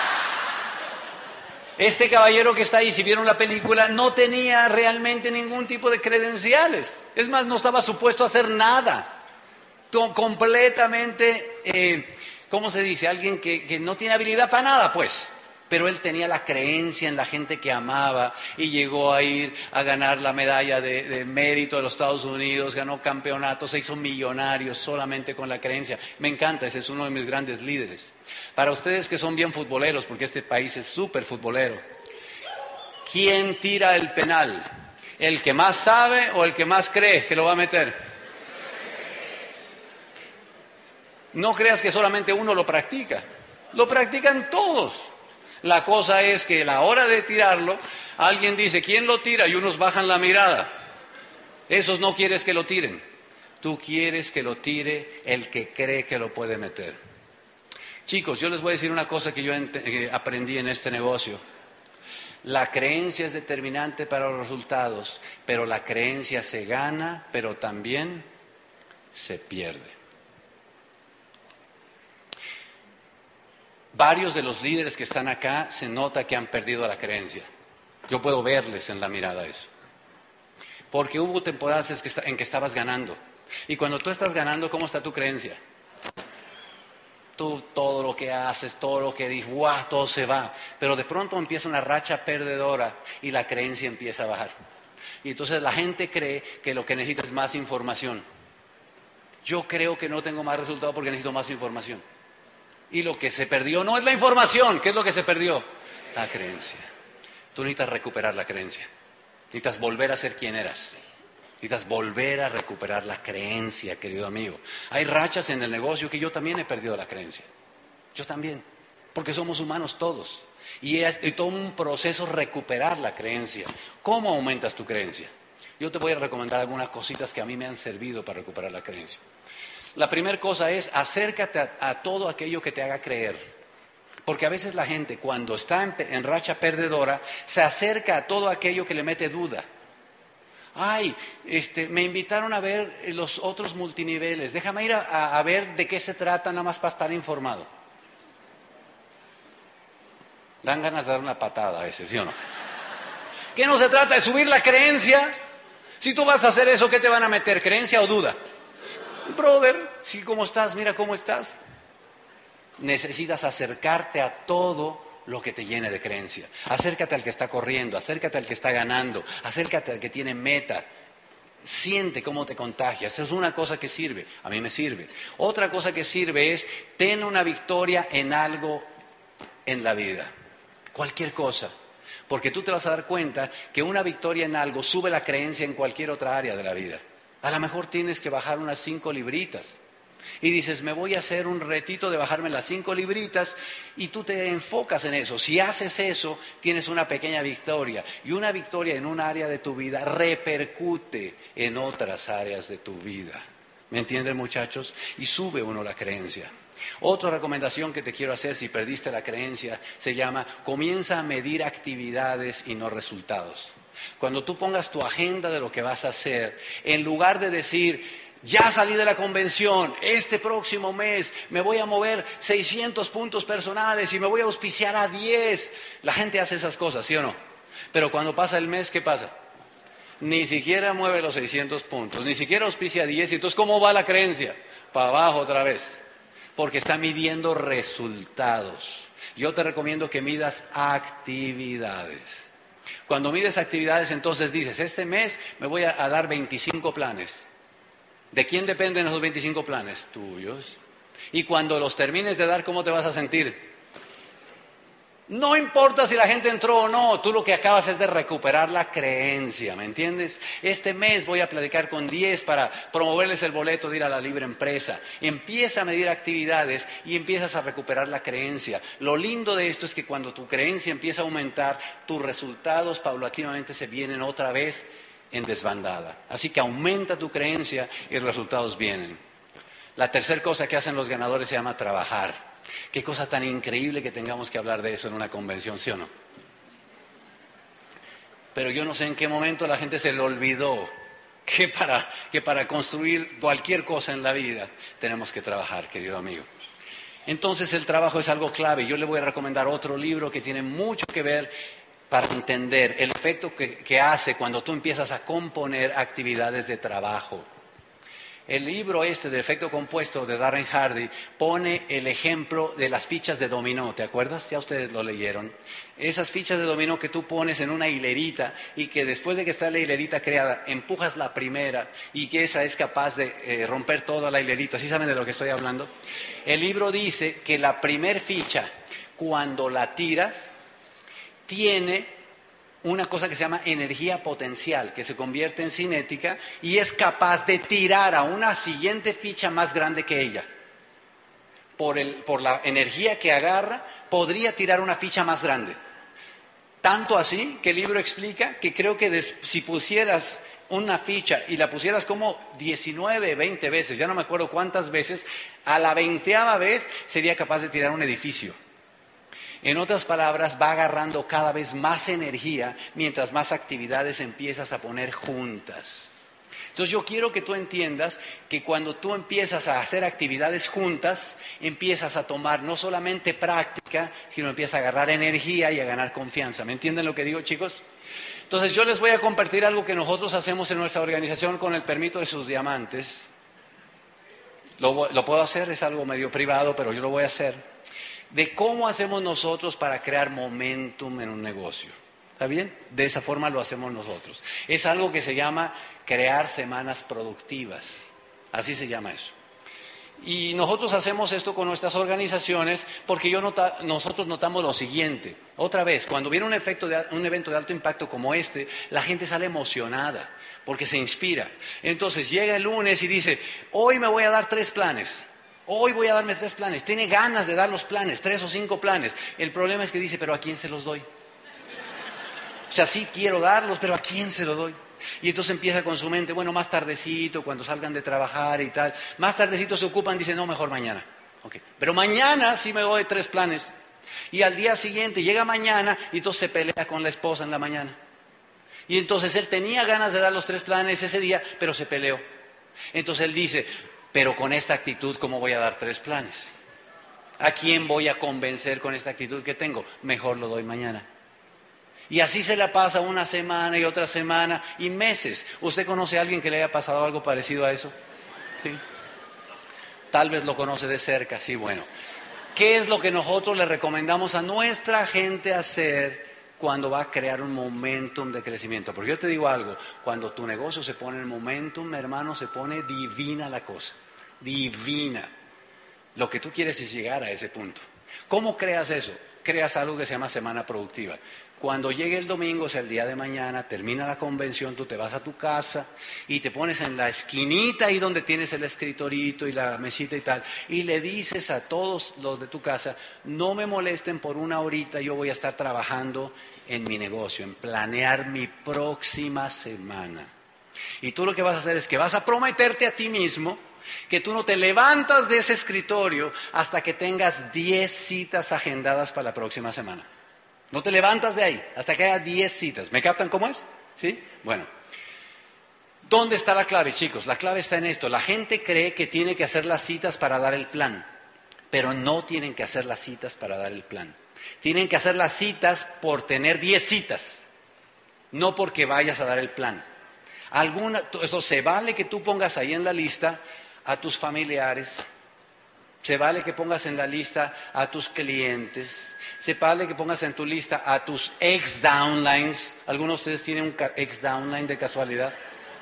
Speaker 2: Este caballero que está ahí, si vieron la película, no tenía realmente ningún tipo de credenciales. Es más, no estaba supuesto a hacer nada. Completamente, eh, ¿cómo se dice? Alguien que, que no tiene habilidad para nada, pues. Pero él tenía la creencia en la gente que amaba y llegó a ir a ganar la medalla de, de mérito de los Estados Unidos, ganó campeonatos, se hizo millonario solamente con la creencia. Me encanta, ese es uno de mis grandes líderes. Para ustedes que son bien futboleros, porque este país es súper futbolero, ¿quién tira el penal? ¿El que más sabe o el que más cree que lo va a meter? No creas que solamente uno lo practica, lo practican todos. La cosa es que a la hora de tirarlo, alguien dice, ¿quién lo tira? Y unos bajan la mirada. Esos no quieres que lo tiren. Tú quieres que lo tire el que cree que lo puede meter. Chicos, yo les voy a decir una cosa que yo eh, aprendí en este negocio. La creencia es determinante para los resultados, pero la creencia se gana, pero también se pierde. Varios de los líderes que están acá se nota que han perdido la creencia. Yo puedo verles en la mirada eso. Porque hubo temporadas en que estabas ganando. Y cuando tú estás ganando, ¿cómo está tu creencia? Tú todo lo que haces, todo lo que dices, ¡guau!, todo se va. Pero de pronto empieza una racha perdedora y la creencia empieza a bajar. Y entonces la gente cree que lo que necesita es más información. Yo creo que no tengo más resultados porque necesito más información. Y lo que se perdió no es la información. ¿Qué es lo que se perdió? La creencia. Tú necesitas recuperar la creencia. Necesitas volver a ser quien eras. Necesitas volver a recuperar la creencia, querido amigo. Hay rachas en el negocio que yo también he perdido la creencia. Yo también. Porque somos humanos todos. Y es y todo un proceso recuperar la creencia. ¿Cómo aumentas tu creencia? Yo te voy a recomendar algunas cositas que a mí me han servido para recuperar la creencia. La primera cosa es acércate a, a todo aquello que te haga creer. Porque a veces la gente cuando está en, en racha perdedora se acerca a todo aquello que le mete duda. Ay, este, me invitaron a ver los otros multiniveles. Déjame ir a, a ver de qué se trata nada más para estar informado. Dan ganas de dar una patada a ese, ¿sí o no? ¿Qué no se trata de subir la creencia? Si tú vas a hacer eso, ¿qué te van a meter? ¿Creencia o duda? Brother, sí, ¿cómo estás? Mira cómo estás. Necesitas acercarte a todo lo que te llene de creencia. Acércate al que está corriendo, acércate al que está ganando, acércate al que tiene meta. Siente cómo te contagias. Eso es una cosa que sirve. A mí me sirve. Otra cosa que sirve es, ten una victoria en algo en la vida. Cualquier cosa. Porque tú te vas a dar cuenta que una victoria en algo sube la creencia en cualquier otra área de la vida. A lo mejor tienes que bajar unas cinco libritas. Y dices, me voy a hacer un retito de bajarme las cinco libritas y tú te enfocas en eso. Si haces eso, tienes una pequeña victoria. Y una victoria en un área de tu vida repercute en otras áreas de tu vida. ¿Me entienden, muchachos? Y sube uno la creencia. Otra recomendación que te quiero hacer si perdiste la creencia se llama, comienza a medir actividades y no resultados. Cuando tú pongas tu agenda de lo que vas a hacer, en lugar de decir, ya salí de la convención, este próximo mes me voy a mover seiscientos puntos personales y me voy a auspiciar a diez. La gente hace esas cosas, ¿sí o no? Pero cuando pasa el mes, ¿qué pasa? Ni siquiera mueve los seiscientos puntos, ni siquiera auspicia a diez. Entonces, ¿cómo va la creencia? Para abajo otra vez. Porque está midiendo resultados. Yo te recomiendo que midas actividades. Cuando mides actividades, entonces dices, este mes me voy a, a dar veinticinco planes. ¿De quién dependen esos veinticinco planes? Tuyos. Y cuando los termines de dar, ¿cómo te vas a sentir? No importa si la gente entró o no, tú lo que acabas es de recuperar la creencia, ¿me entiendes? Este mes voy a platicar con diez para promoverles el boleto de ir a la libre empresa. Empieza a medir actividades y empiezas a recuperar la creencia. Lo lindo de esto es que cuando tu creencia empieza a aumentar, tus resultados paulatinamente se vienen otra vez en desbandada. Así que aumenta tu creencia y los resultados vienen. La tercera cosa que hacen los ganadores se llama trabajar. Qué cosa tan increíble que tengamos que hablar de eso en una convención, ¿sí o no? Pero yo no sé en qué momento la gente se le olvidó que para, que para construir cualquier cosa en la vida tenemos que trabajar, querido amigo. Entonces el trabajo es algo clave. Yo le voy a recomendar otro libro que tiene mucho que ver para entender el efecto que, que hace cuando tú empiezas a componer actividades de trabajo. El libro este de efecto compuesto de Darren Hardy pone el ejemplo de las fichas de dominó, ¿te acuerdas? Ya ustedes lo leyeron. Esas fichas de dominó que tú pones en una hilerita y que después de que está la hilerita creada, empujas la primera y que esa es capaz de eh, romper toda la hilerita. ¿Sí saben de lo que estoy hablando? El libro dice que la primer ficha, cuando la tiras, tiene una cosa que se llama energía potencial, que se convierte en cinética y es capaz de tirar a una siguiente ficha más grande que ella. Por, el, por la energía que agarra, podría tirar una ficha más grande. Tanto así que el libro explica que creo que des, si pusieras una ficha y la pusieras como diecinueve, veinte veces, ya no me acuerdo cuántas veces, a la veinteava vez sería capaz de tirar un edificio. En otras palabras, va agarrando cada vez más energía mientras más actividades empiezas a poner juntas. Entonces yo quiero que tú entiendas que cuando tú empiezas a hacer actividades juntas, empiezas a tomar no solamente práctica, sino empiezas a agarrar energía y a ganar confianza. ¿Me entienden lo que digo, chicos? Entonces yo les voy a compartir algo que nosotros hacemos en nuestra organización con el permiso de sus diamantes. Lo, lo puedo hacer, es algo medio privado, pero yo lo voy a hacer. De cómo hacemos nosotros para crear momentum en un negocio. ¿Está bien? De esa forma lo hacemos nosotros. Es algo que se llama crear semanas productivas. Así se llama eso. Y nosotros hacemos esto con nuestras organizaciones porque yo nota, nosotros notamos lo siguiente. Otra vez, cuando viene un, efecto de, un evento de alto impacto como este, la gente sale emocionada porque se inspira. Entonces llega el lunes y dice, hoy me voy a dar tres planes. Hoy voy a darme tres planes. Tiene ganas de dar los planes, tres o cinco planes. El problema es que dice, pero ¿a quién se los doy? O sea, sí quiero darlos, pero ¿a quién se los doy? Y entonces empieza con su mente, bueno, más tardecito, cuando salgan de trabajar y tal. Más tardecito se ocupan, dice, no, mejor mañana. Okay. Pero mañana sí me doy tres planes. Y al día siguiente llega mañana y entonces se pelea con la esposa en la mañana. Y entonces él tenía ganas de dar los tres planes ese día, pero se peleó. Entonces él dice, pero con esta actitud, ¿cómo voy a dar tres planes? ¿A quién voy a convencer con esta actitud que tengo? Mejor lo doy mañana. Y así se la pasa una semana y otra semana y meses. ¿Usted conoce a alguien que le haya pasado algo parecido a eso? ¿Sí? Tal vez lo conoce de cerca, sí, bueno. ¿Qué es lo que nosotros le recomendamos a nuestra gente hacer cuando va a crear un momentum de crecimiento? Porque yo te digo algo, cuando tu negocio se pone en momentum, hermano, se pone divina la cosa. Divina. Lo que tú quieres es llegar a ese punto. ¿Cómo creas eso? Creas algo que se llama semana productiva. Cuando llegue el domingo, o sea, el día de mañana, termina la convención, tú te vas a tu casa y te pones en la esquinita ahí donde tienes el escritorito y la mesita y tal, y le dices a todos los de tu casa, no me molesten por una horita, yo voy a estar trabajando en mi negocio, en planear mi próxima semana. Y tú lo que vas a hacer es que vas a prometerte a ti mismo que tú no te levantas de ese escritorio hasta que tengas diez citas agendadas para la próxima semana. No te levantas de ahí hasta que haya diez citas. ¿Me captan cómo es? ¿Sí? Bueno. ¿Dónde está la clave, chicos? La clave está en esto. La gente cree que tiene que hacer las citas para dar el plan, pero no tienen que hacer las citas para dar el plan. Tienen que hacer las citas por tener diez citas, no porque vayas a dar el plan. Alguna, eso se vale que tú pongas ahí en la lista a tus familiares, se vale que pongas en la lista a tus clientes, se vale que pongas en tu lista a tus ex-downlines. ¿Algunos de ustedes tienen un ex-downline de casualidad?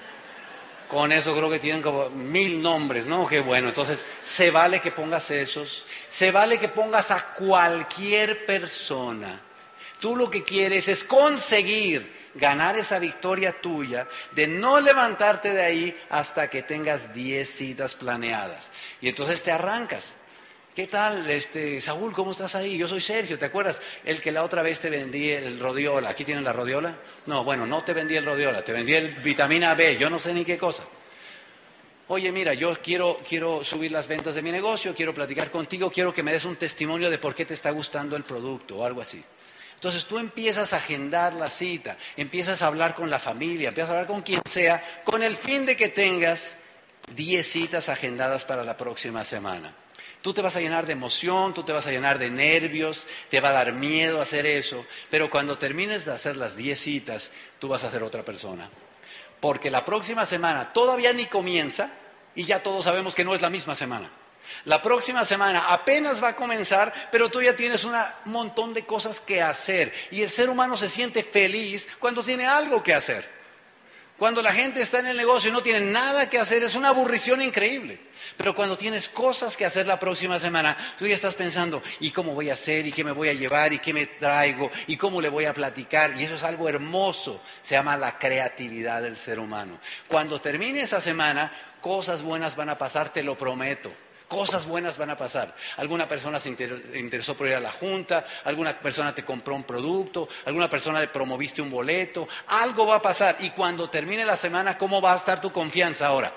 Speaker 2: Con eso creo que tienen como mil nombres, ¿no? Qué bueno, entonces se vale que pongas esos, se vale que pongas a cualquier persona. Tú lo que quieres es conseguir ganar esa victoria tuya de no levantarte de ahí hasta que tengas diez citas planeadas. Y entonces te arrancas. ¿Qué tal, este, Saúl, cómo estás ahí? Yo soy Sergio, ¿te acuerdas? El que la otra vez te vendí el rodiola. ¿Aquí tienen la rodiola? No, bueno, no te vendí el rodiola, te vendí el vitamina B, yo no sé ni qué cosa. Oye, mira, yo quiero, quiero subir las ventas de mi negocio, quiero platicar contigo, quiero que me des un testimonio de por qué te está gustando el producto o algo así. Entonces tú empiezas a agendar la cita, empiezas a hablar con la familia, empiezas a hablar con quien sea, con el fin de que tengas diez citas agendadas para la próxima semana. Tú te vas a llenar de emoción, tú te vas a llenar de nervios, te va a dar miedo hacer eso, pero cuando termines de hacer las diez citas, tú vas a ser otra persona. Porque la próxima semana todavía ni comienza y ya todos sabemos que no es la misma semana. La próxima semana apenas va a comenzar, pero tú ya tienes un montón de cosas que hacer. Y el ser humano se siente feliz cuando tiene algo que hacer. Cuando la gente está en el negocio y no tiene nada que hacer, es una aburrición increíble. Pero cuando tienes cosas que hacer la próxima semana, tú ya estás pensando, ¿y cómo voy a hacer? ¿Y qué me voy a llevar? ¿Y qué me traigo? ¿Y cómo le voy a platicar? Y eso es algo hermoso. Se llama la creatividad del ser humano. Cuando termine esa semana, cosas buenas van a pasar, te lo prometo. Cosas buenas van a pasar. Alguna persona se interesó por ir a la junta, alguna persona te compró un producto, alguna persona le promoviste un boleto, algo va a pasar. Y cuando termine la semana, ¿cómo va a estar tu confianza ahora?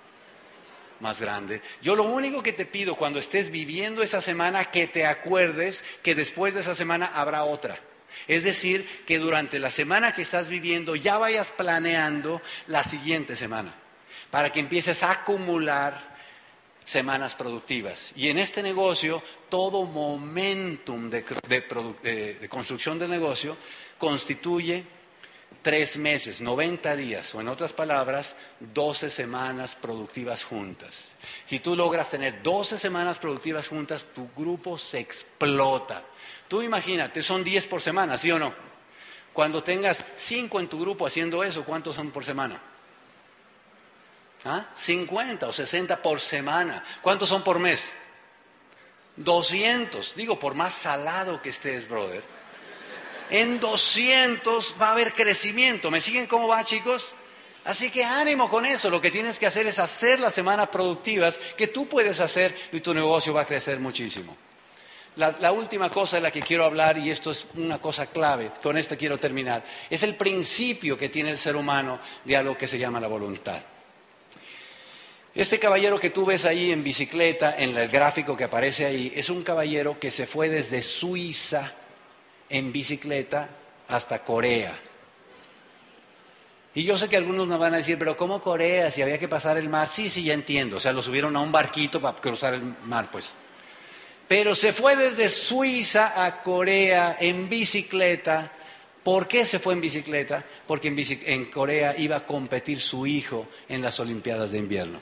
Speaker 2: Más grande. Yo lo único que te pido cuando estés viviendo esa semana, que te acuerdes que después de esa semana habrá otra. Es decir, que durante la semana que estás viviendo ya vayas planeando la siguiente semana, para que empieces a acumular semanas productivas. Y en este negocio, todo momentum de, de, de, de construcción del negocio constituye tres meses, noventa días, o en otras palabras, doce semanas productivas juntas. Si tú logras tener doce semanas productivas juntas, tu grupo se explota. Tú imagínate, son diez por semana, ¿sí o no? Cuando tengas cinco en tu grupo haciendo eso, ¿cuántos son por semana? ¿Ah? cincuenta o sesenta por semana. ¿Cuántos son por mes? doscientos. Digo, por más salado que estés, brother, en doscientos va a haber crecimiento. ¿Me siguen cómo va, chicos? Así que ánimo con eso. Lo que tienes que hacer es hacer las semanas productivas que tú puedes hacer y tu negocio va a crecer muchísimo. La, la última cosa de la que quiero hablar, y esto es una cosa clave, con esta quiero terminar, es el principio que tiene el ser humano de algo que se llama la voluntad. Este caballero que tú ves ahí en bicicleta, en el gráfico que aparece ahí, es un caballero que se fue desde Suiza en bicicleta hasta Corea. Y yo sé que algunos me van a decir, pero ¿cómo Corea? Si había que pasar el mar. Sí, sí, ya entiendo. O sea, lo subieron a un barquito para cruzar el mar, pues. Pero se fue desde Suiza a Corea en bicicleta. ¿Por qué se fue en bicicleta? Porque en, bici- en Corea iba a competir su hijo en las Olimpiadas de invierno.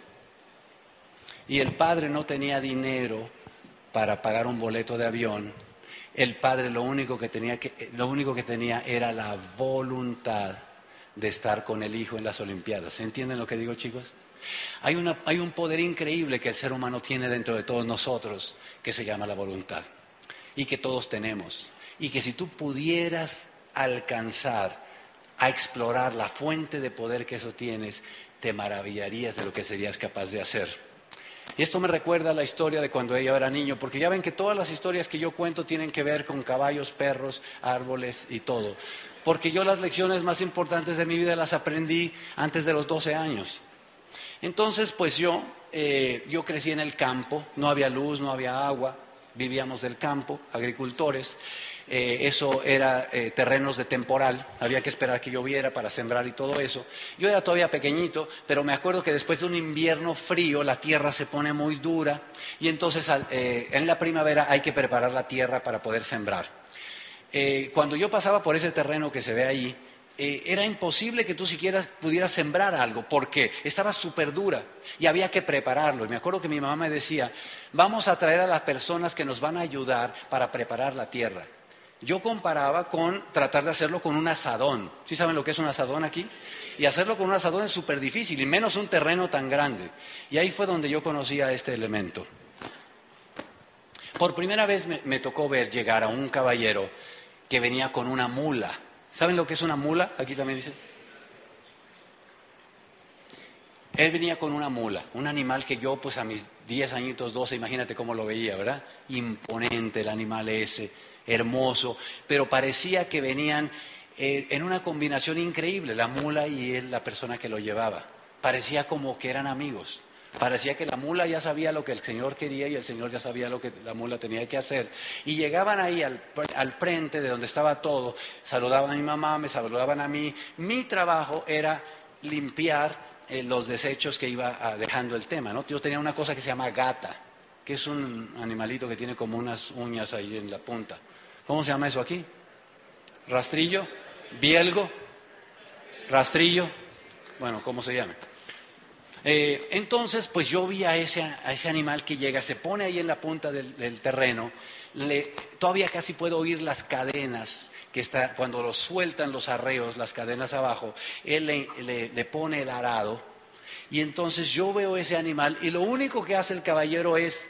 Speaker 2: Y el padre no tenía dinero para pagar un boleto de avión. El padre lo único que tenía, que, lo único que tenía era la voluntad de estar con el hijo en las Olimpiadas. ¿Entienden lo que digo, chicos? Hay, una, hay un poder increíble que el ser humano tiene dentro de todos nosotros, que se llama la voluntad, y que todos tenemos. Y que si tú pudieras alcanzar a explorar la fuente de poder que eso tienes, te maravillarías de lo que serías capaz de hacer. Y esto me recuerda a la historia de cuando yo era niño, porque ya ven que todas las historias que yo cuento tienen que ver con caballos, perros, árboles y todo. Porque yo las lecciones más importantes de mi vida las aprendí antes de los doce años. Entonces, pues yo, eh, yo crecí en el campo, no había luz, no había agua, vivíamos del campo, agricultores. Eh, eso era eh, terrenos de temporal, había que esperar que lloviera para sembrar y todo eso. Yo era todavía pequeñito, pero me acuerdo que después de un invierno frío la tierra se pone muy dura y entonces eh, en la primavera hay que preparar la tierra para poder sembrar. Eh, cuando yo pasaba por ese terreno que se ve ahí, eh, era imposible que tú siquiera pudieras sembrar algo, porque estaba súper dura y había que prepararlo. Y me acuerdo que mi mamá me decía, vamos a traer a las personas que nos van a ayudar para preparar la tierra. Yo comparaba con tratar de hacerlo con un asadón. ¿Sí saben lo que es un asadón aquí? Y hacerlo con un asadón es súper difícil, y menos un terreno tan grande. Y ahí fue donde yo conocí a este elemento. Por primera vez me, me tocó ver llegar a un caballero que venía con una mula. ¿Saben lo que es una mula? Aquí también dice. Él venía con una mula, un animal que yo pues a mis diez añitos, doce, imagínate cómo lo veía, ¿verdad? Imponente el animal ese, hermoso, pero parecía que venían eh, en una combinación increíble, la mula y él, la persona que lo llevaba. Parecía como que eran amigos. Parecía que la mula ya sabía lo que el Señor quería y el Señor ya sabía lo que la mula tenía que hacer. Y llegaban ahí al, al frente de donde estaba todo, saludaban a mi mamá, me saludaban a mí. Mi trabajo era limpiar eh, los desechos que iba ah, dejando el tema, ¿no? Yo tenía una cosa que se llama gata, que es un animalito que tiene como unas uñas ahí en la punta. ¿Cómo se llama eso aquí? ¿Rastrillo? ¿Bielgo? ¿Rastrillo? Bueno, ¿cómo se llama? Eh, entonces, pues yo vi a ese, a ese animal que llega, se pone ahí en la punta del, del terreno, le, todavía casi puedo oír las cadenas, que está, cuando los sueltan los arreos, las cadenas abajo, él le, le, le pone el arado, y entonces yo veo ese animal, y lo único que hace el caballero es,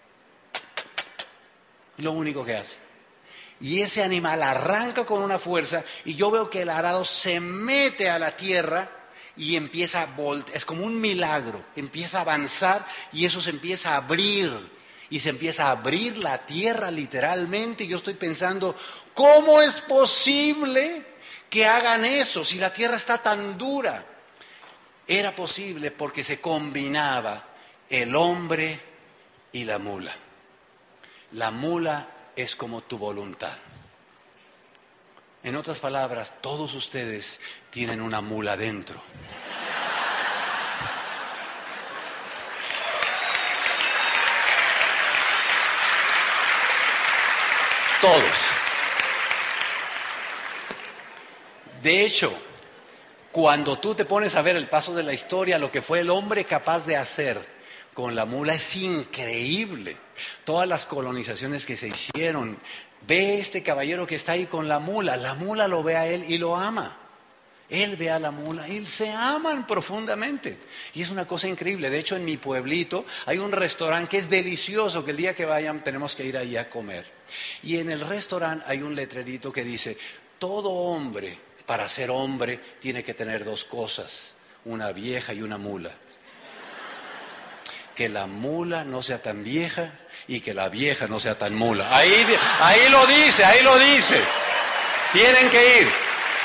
Speaker 2: lo único que hace. Y ese animal arranca con una fuerza, y yo veo que el arado se mete a la tierra, y empieza a voltear, es como un milagro, empieza a avanzar y eso se empieza a abrir, y se empieza a abrir la tierra literalmente, y yo estoy pensando, ¿cómo es posible que hagan eso si la tierra está tan dura? Era posible porque se combinaba el hombre y la mula. La mula es como tu voluntad. En otras palabras, todos ustedes tienen una mula dentro. Todos. De hecho, cuando tú te pones a ver el paso de la historia, lo que fue el hombre capaz de hacer con la mula es increíble. Todas las colonizaciones que se hicieron. Ve este caballero que está ahí con la mula, la mula lo ve a él y lo ama. Él ve a la mula y se aman profundamente. Y es una cosa increíble. De hecho, en mi pueblito hay un restaurante que es delicioso, que el día que vayan tenemos que ir ahí a comer. Y en el restaurante hay un letrerito que dice, todo hombre, para ser hombre, tiene que tener dos cosas, una vieja y una mula. Que la mula no sea tan vieja y que la vieja no sea tan mula. Ahí, ahí lo dice, ahí lo dice. Tienen que ir.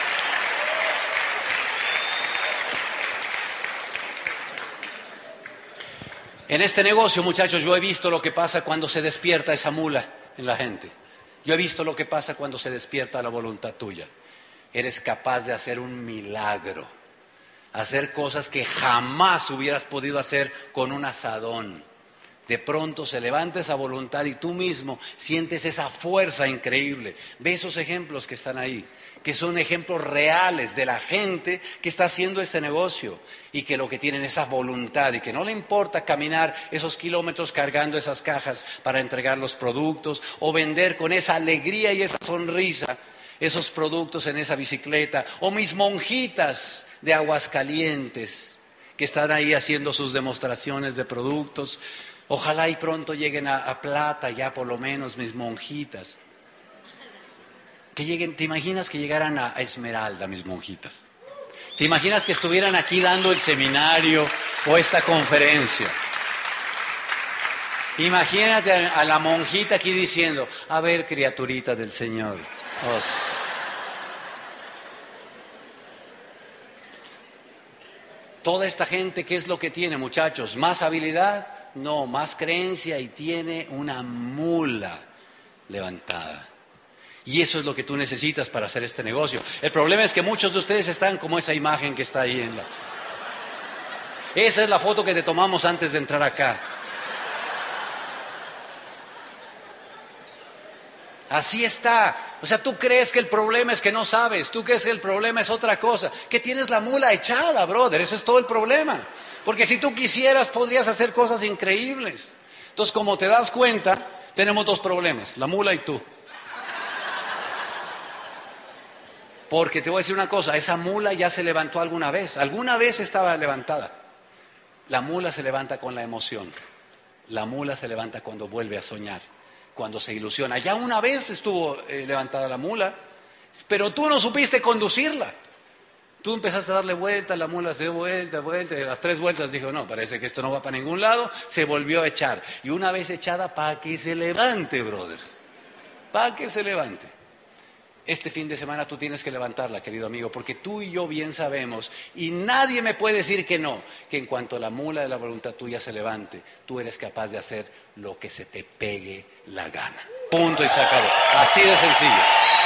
Speaker 2: En este negocio, muchachos, yo he visto lo que pasa cuando se despierta esa mula en la gente. Yo he visto lo que pasa cuando se despierta la voluntad tuya. Eres capaz de hacer un milagro, hacer cosas que jamás hubieras podido hacer con un asadón. De pronto se levanta esa voluntad y tú mismo sientes esa fuerza increíble. Ve esos ejemplos que están ahí, que son ejemplos reales de la gente que está haciendo este negocio y que lo que tienen es esa voluntad y que no le importa caminar esos kilómetros cargando esas cajas para entregar los productos o vender con esa alegría y esa sonrisa esos productos en esa bicicleta, o mis monjitas de Aguascalientes que están ahí haciendo sus demostraciones de productos. Ojalá y pronto lleguen a, a plata ya por lo menos mis monjitas. Que lleguen, ¿te imaginas que llegaran a, a esmeralda mis monjitas? ¿Te imaginas que estuvieran aquí dando el seminario o esta conferencia? Imagínate a, a la monjita aquí diciendo, a ver, criaturita del Señor. Oh. Toda esta gente, ¿qué es lo que tiene, muchachos? ¿Más habilidad? No, más creencia, y tiene una mula levantada. Y eso es lo que tú necesitas para hacer este negocio. El problema es que muchos de ustedes están como esa imagen que está ahí en la... Esa es la foto que te tomamos antes de entrar acá. Así está. O sea, tú crees que el problema es que no sabes, tú crees que el problema es otra cosa, que tienes la mula echada, brother, ese es todo el problema. Porque si tú quisieras, podrías hacer cosas increíbles. Entonces, como te das cuenta, tenemos dos problemas, la mula y tú. Porque te voy a decir una cosa, esa mula ya se levantó alguna vez, alguna vez estaba levantada. La mula se levanta con la emoción, la mula se levanta cuando vuelve a soñar, cuando se ilusiona. Ya una vez estuvo eh, levantada la mula, pero tú no supiste conducirla. Tú empezaste a darle vuelta, la mula se dio vuelta, vuelta, y a las tres vueltas dijo, no, parece que esto no va para ningún lado, se volvió a echar. Y una vez echada, para que se levante, brother, para que se levante. Este fin de semana tú tienes que levantarla, querido amigo, porque tú y yo bien sabemos, y nadie me puede decir que no, que en cuanto la mula de la voluntad tuya se levante, tú eres capaz de hacer lo que se te pegue la gana. Punto y se acabó. Así de sencillo.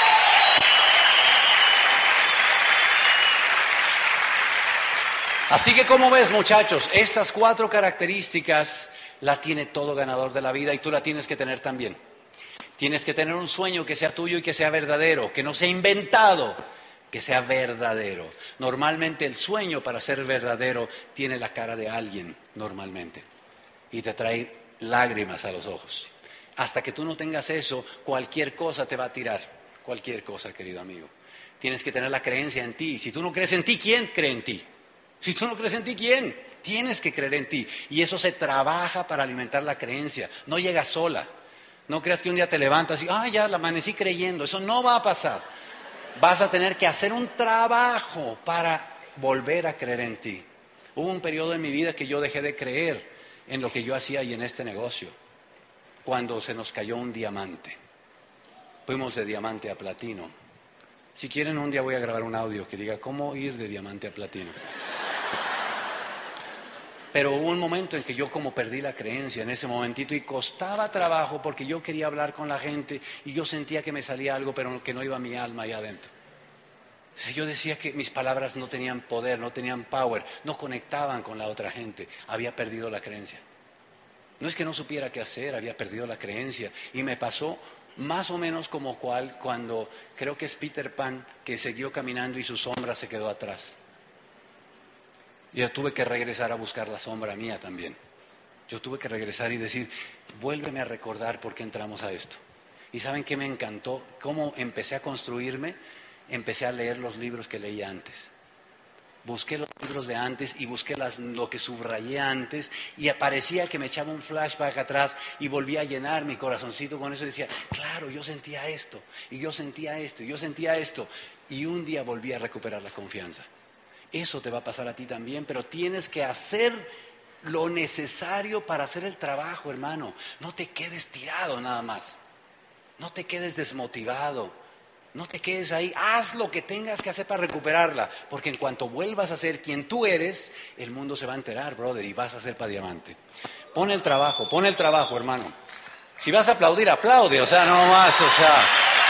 Speaker 2: Así que como ves, muchachos, estas cuatro características la tiene todo ganador de la vida y tú la tienes que tener también. Tienes que tener un sueño que sea tuyo y que sea verdadero, que no sea inventado, que sea verdadero. Normalmente el sueño, para ser verdadero, tiene la cara de alguien, normalmente, y te trae lágrimas a los ojos. Hasta que tú no tengas eso, cualquier cosa te va a tirar, cualquier cosa, querido amigo. Tienes que tener la creencia en ti. Si tú no crees en ti, ¿quién cree en ti? Si tú no crees en ti, ¿quién? Tienes que creer en ti. Y eso se trabaja para alimentar la creencia, no llega sola. No creas que un día te levantas y, ah, ya la amanecí creyendo. Eso no va a pasar. Vas a tener que hacer un trabajo para volver a creer en ti. Hubo un periodo en mi vida que yo dejé de creer en lo que yo hacía y en este negocio. Cuando se nos cayó un diamante. Fuimos de diamante a platino. Si quieren, un día voy a grabar un audio que diga cómo ir de diamante a platino. Pero hubo un momento en que yo como perdí la creencia en ese momentito y costaba trabajo porque yo quería hablar con la gente y yo sentía que me salía algo pero que no iba a mi alma ahí adentro. O sea, yo decía que mis palabras no tenían poder, no tenían power, no conectaban con la otra gente. Había perdido la creencia. No es que no supiera qué hacer, había perdido la creencia. Y me pasó más o menos como cual cuando creo que es Peter Pan que siguió caminando y su sombra se quedó atrás. Y yo tuve que regresar a buscar la sombra mía también. Yo tuve que regresar y decir, vuélveme a recordar por qué entramos a esto. ¿Y saben qué me encantó? Cómo empecé a construirme, empecé a leer los libros que leía antes. Busqué los libros de antes y busqué las, lo que subrayé antes y aparecía que me echaba un flashback atrás y volvía a llenar mi corazoncito con eso y decía, claro, yo sentía esto, y yo sentía esto, y yo sentía esto. Y un día volví a recuperar la confianza. Eso te va a pasar a ti también, pero tienes que hacer lo necesario para hacer el trabajo, hermano. No te quedes tirado nada más. No te quedes desmotivado. No te quedes ahí. Haz lo que tengas que hacer para recuperarla. Porque en cuanto vuelvas a ser quien tú eres, el mundo se va a enterar, brother, y vas a ser para diamante. Pon el trabajo, pon el trabajo, hermano. Si vas a aplaudir, aplaude. O sea, no más, o sea...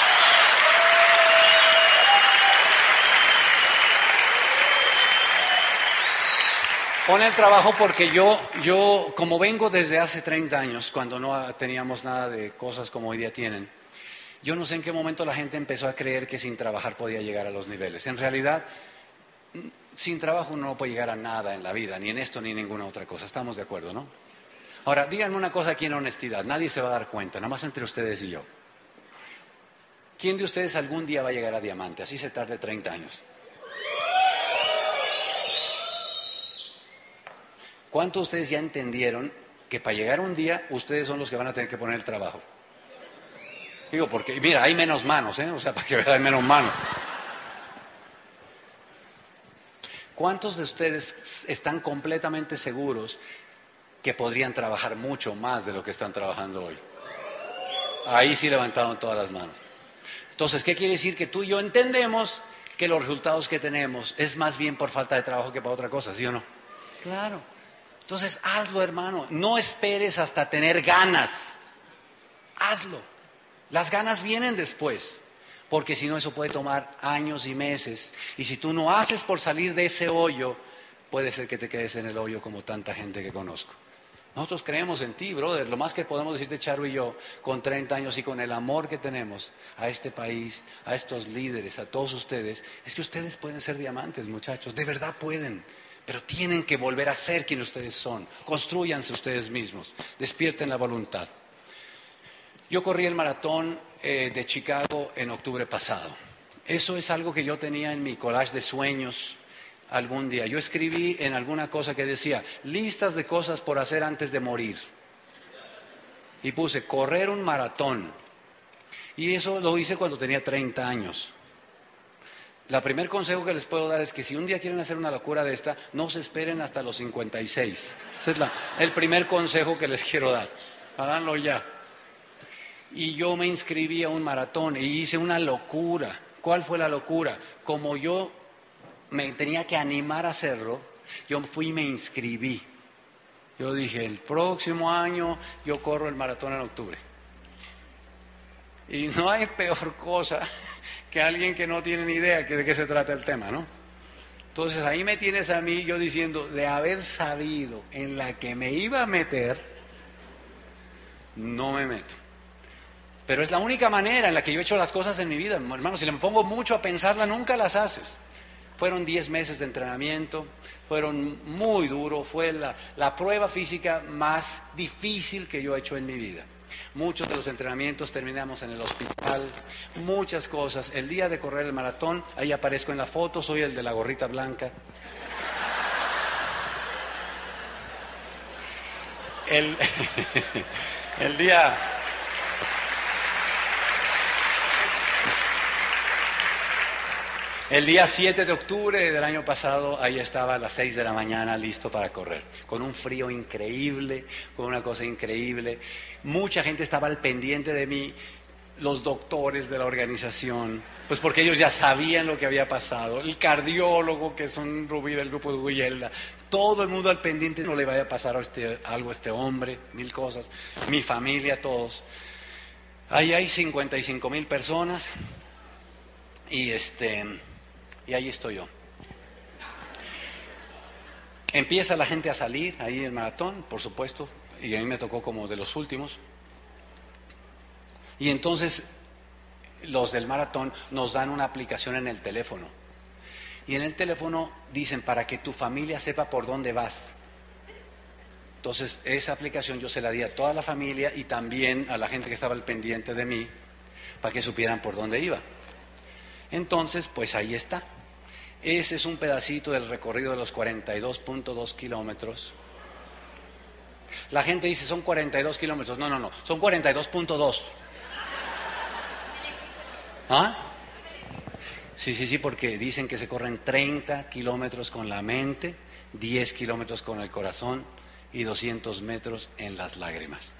Speaker 2: Pon el trabajo porque yo, yo, como vengo desde hace treinta años, cuando no teníamos nada de cosas como hoy día tienen, yo no sé en qué momento la gente empezó a creer que sin trabajar podía llegar a los niveles. En realidad, sin trabajo uno no puede llegar a nada en la vida, ni en esto ni en ninguna otra cosa. Estamos de acuerdo, ¿no? Ahora, díganme una cosa aquí en honestidad, nadie se va a dar cuenta, nada más entre ustedes y yo. ¿Quién de ustedes algún día va a llegar a diamante? Así se tarde treinta años. ¿Cuántos de ustedes ya entendieron que para llegar un día ustedes son los que van a tener que poner el trabajo? Digo, porque, mira, hay menos manos, ¿eh? O sea, para que vean, hay menos manos. ¿Cuántos de ustedes están completamente seguros que podrían trabajar mucho más de lo que están trabajando hoy? Ahí sí levantaron todas las manos. Entonces, ¿qué quiere decir? Que tú y yo entendemos que los resultados que tenemos es más bien por falta de trabajo que para otra cosa, ¿sí o no? Claro. Entonces, hazlo, hermano. No esperes hasta tener ganas. Hazlo. Las ganas vienen después. Porque si no, eso puede tomar años y meses. Y si tú no haces por salir de ese hoyo, puede ser que te quedes en el hoyo como tanta gente que conozco. Nosotros creemos en ti, brother. Lo más que podemos decirte, Charo y yo, con treinta años y con el amor que tenemos a este país, a estos líderes, a todos ustedes, es que ustedes pueden ser diamantes, muchachos. De verdad pueden. Pero tienen que volver a ser quien ustedes son. Constrúyanse ustedes mismos. Despierten la voluntad. Yo corrí el maratón eh, de Chicago en octubre pasado. Eso es algo que yo tenía en mi collage de sueños algún día. Yo escribí en alguna cosa que decía, listas de cosas por hacer antes de morir. Y puse, correr un maratón. Y eso lo hice cuando tenía treinta años. La primer consejo que les puedo dar es que si un día quieren hacer una locura de esta, no se esperen hasta los cincuenta y seis. Ese es la, el primer consejo que les quiero dar. Háganlo ya. Y yo me inscribí a un maratón y hice una locura. ¿Cuál fue la locura? Como yo me tenía que animar a hacerlo, yo fui y me inscribí. Yo dije, el próximo año yo corro el maratón en octubre. Y no hay peor cosa que alguien que no tiene ni idea de qué se trata el tema, ¿no? Entonces ahí me tienes a mí yo diciendo, de haber sabido en la que me iba a meter, no me meto. Pero es la única manera en la que yo he hecho las cosas en mi vida, hermano. Si le pongo mucho a pensarla, nunca las haces. Fueron diez meses de entrenamiento, fueron muy duros, fue la, la prueba física más difícil que yo he hecho en mi vida. Muchos de los entrenamientos terminamos en el hospital, muchas cosas. El día de correr el maratón, ahí aparezco en la foto, soy el de la gorrita blanca. El, el día... El día siete de octubre del año pasado, ahí estaba a las seis de la mañana listo para correr, con un frío increíble, con una cosa increíble. Mucha gente estaba al pendiente de mí, los doctores de la organización, pues porque ellos ya sabían lo que había pasado, el cardiólogo, que es un rubí del grupo de Huyelda, todo el mundo al pendiente, no le vaya a pasar a este, algo a este hombre, mil cosas, mi familia, todos. Ahí hay cincuenta y cinco mil personas y este... Y ahí estoy yo. Empieza la gente a salir ahí en el maratón, por supuesto, y a mí me tocó como de los últimos. Y entonces los del maratón nos dan una aplicación en el teléfono. Y en el teléfono dicen, para que tu familia sepa por dónde vas. Entonces esa aplicación yo se la di a toda la familia y también a la gente que estaba al pendiente de mí, para que supieran por dónde iba. Entonces, pues ahí está. Ese es un pedacito del recorrido de los cuarenta y dos punto dos kilómetros. La gente dice, son cuarenta y dos kilómetros. No, no, no, son cuarenta y dos punto dos. ¿Ah? Sí, sí, sí, porque dicen que se corren treinta kilómetros con la mente, diez kilómetros con el corazón y doscientos metros en las lágrimas.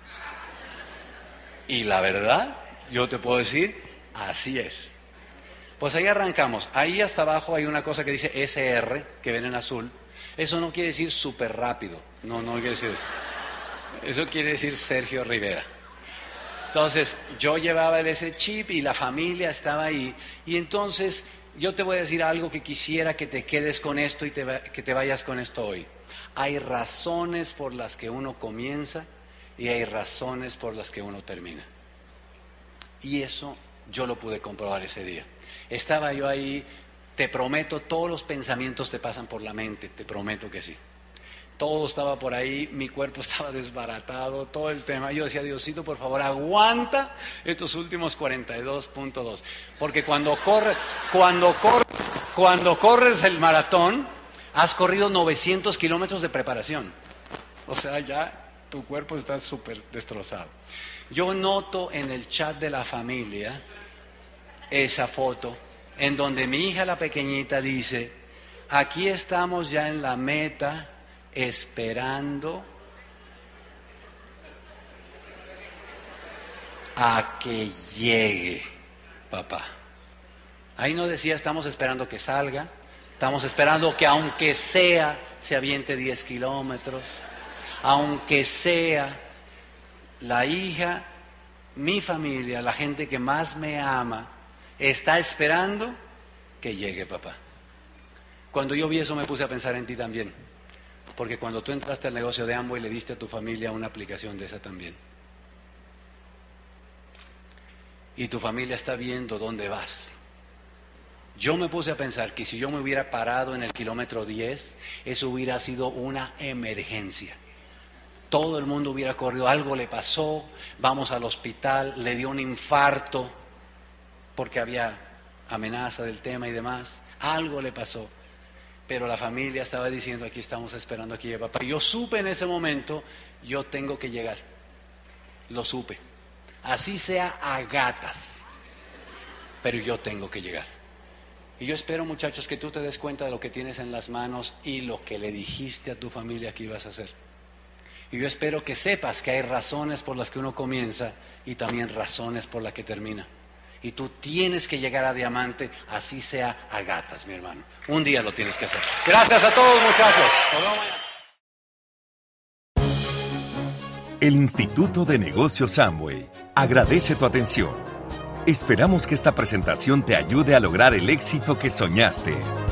Speaker 2: Y la verdad, yo te puedo decir, así es. Pues ahí arrancamos. Ahí hasta abajo hay una cosa que dice ese erre, que ven en azul. Eso no quiere decir súper rápido. No, no quiere decir eso. Eso quiere decir Sergio Rivera. Entonces, yo llevaba ese chip y la familia estaba ahí. Y entonces, yo te voy a decir algo que quisiera que te quedes con esto y te, que te vayas con esto hoy. Hay razones por las que uno comienza y hay razones por las que uno termina. Y eso yo lo pude comprobar ese día. Estaba yo ahí, te prometo, todos los pensamientos te pasan por la mente, te prometo que sí. Todo estaba por ahí, mi cuerpo estaba desbaratado, todo el tema. Yo decía, Diosito, por favor, aguanta estos últimos cuarenta y dos punto dos. Porque cuando corres, cuando corres, cuando corres el maratón, has corrido novecientos kilómetros de preparación. O sea, ya tu cuerpo está súper destrozado. Yo noto en el chat de la familia esa foto en donde mi hija la pequeñita dice, aquí estamos ya en la meta esperando a que llegue papá. Ahí no decía estamos esperando que salga, estamos esperando que aunque sea se aviente diez kilómetros, aunque sea la hija, mi familia, la gente que más me ama, está esperando que llegue papá. Cuando yo vi eso me puse a pensar en ti también, porque cuando tú entraste al negocio de Amway le diste a tu familia una aplicación de esa también. Y tu familia está viendo dónde vas. Yo me puse a pensar que si yo me hubiera parado en el kilómetro diez, eso hubiera sido una emergencia. Todo el mundo hubiera corrido, algo le pasó, vamos al hospital, le dio un infarto, porque había amenaza del tema y demás, algo le pasó, pero la familia estaba diciendo, aquí estamos esperando aquí a papá. Yo supe en ese momento, yo tengo que llegar, lo supe, así sea a gatas, pero yo tengo que llegar. Y yo espero, muchachos, que tú te des cuenta de lo que tienes en las manos y lo que le dijiste a tu familia que ibas a hacer. Y yo espero que sepas que hay razones por las que uno comienza y también razones por las que termina. Y tú tienes que llegar a diamante, así sea a gatas, mi hermano. Un día lo tienes que hacer. Gracias a todos, muchachos. Nos vemos mañana.
Speaker 1: El Instituto de Negocios Amway agradece tu atención. Esperamos que esta presentación te ayude a lograr el éxito que soñaste.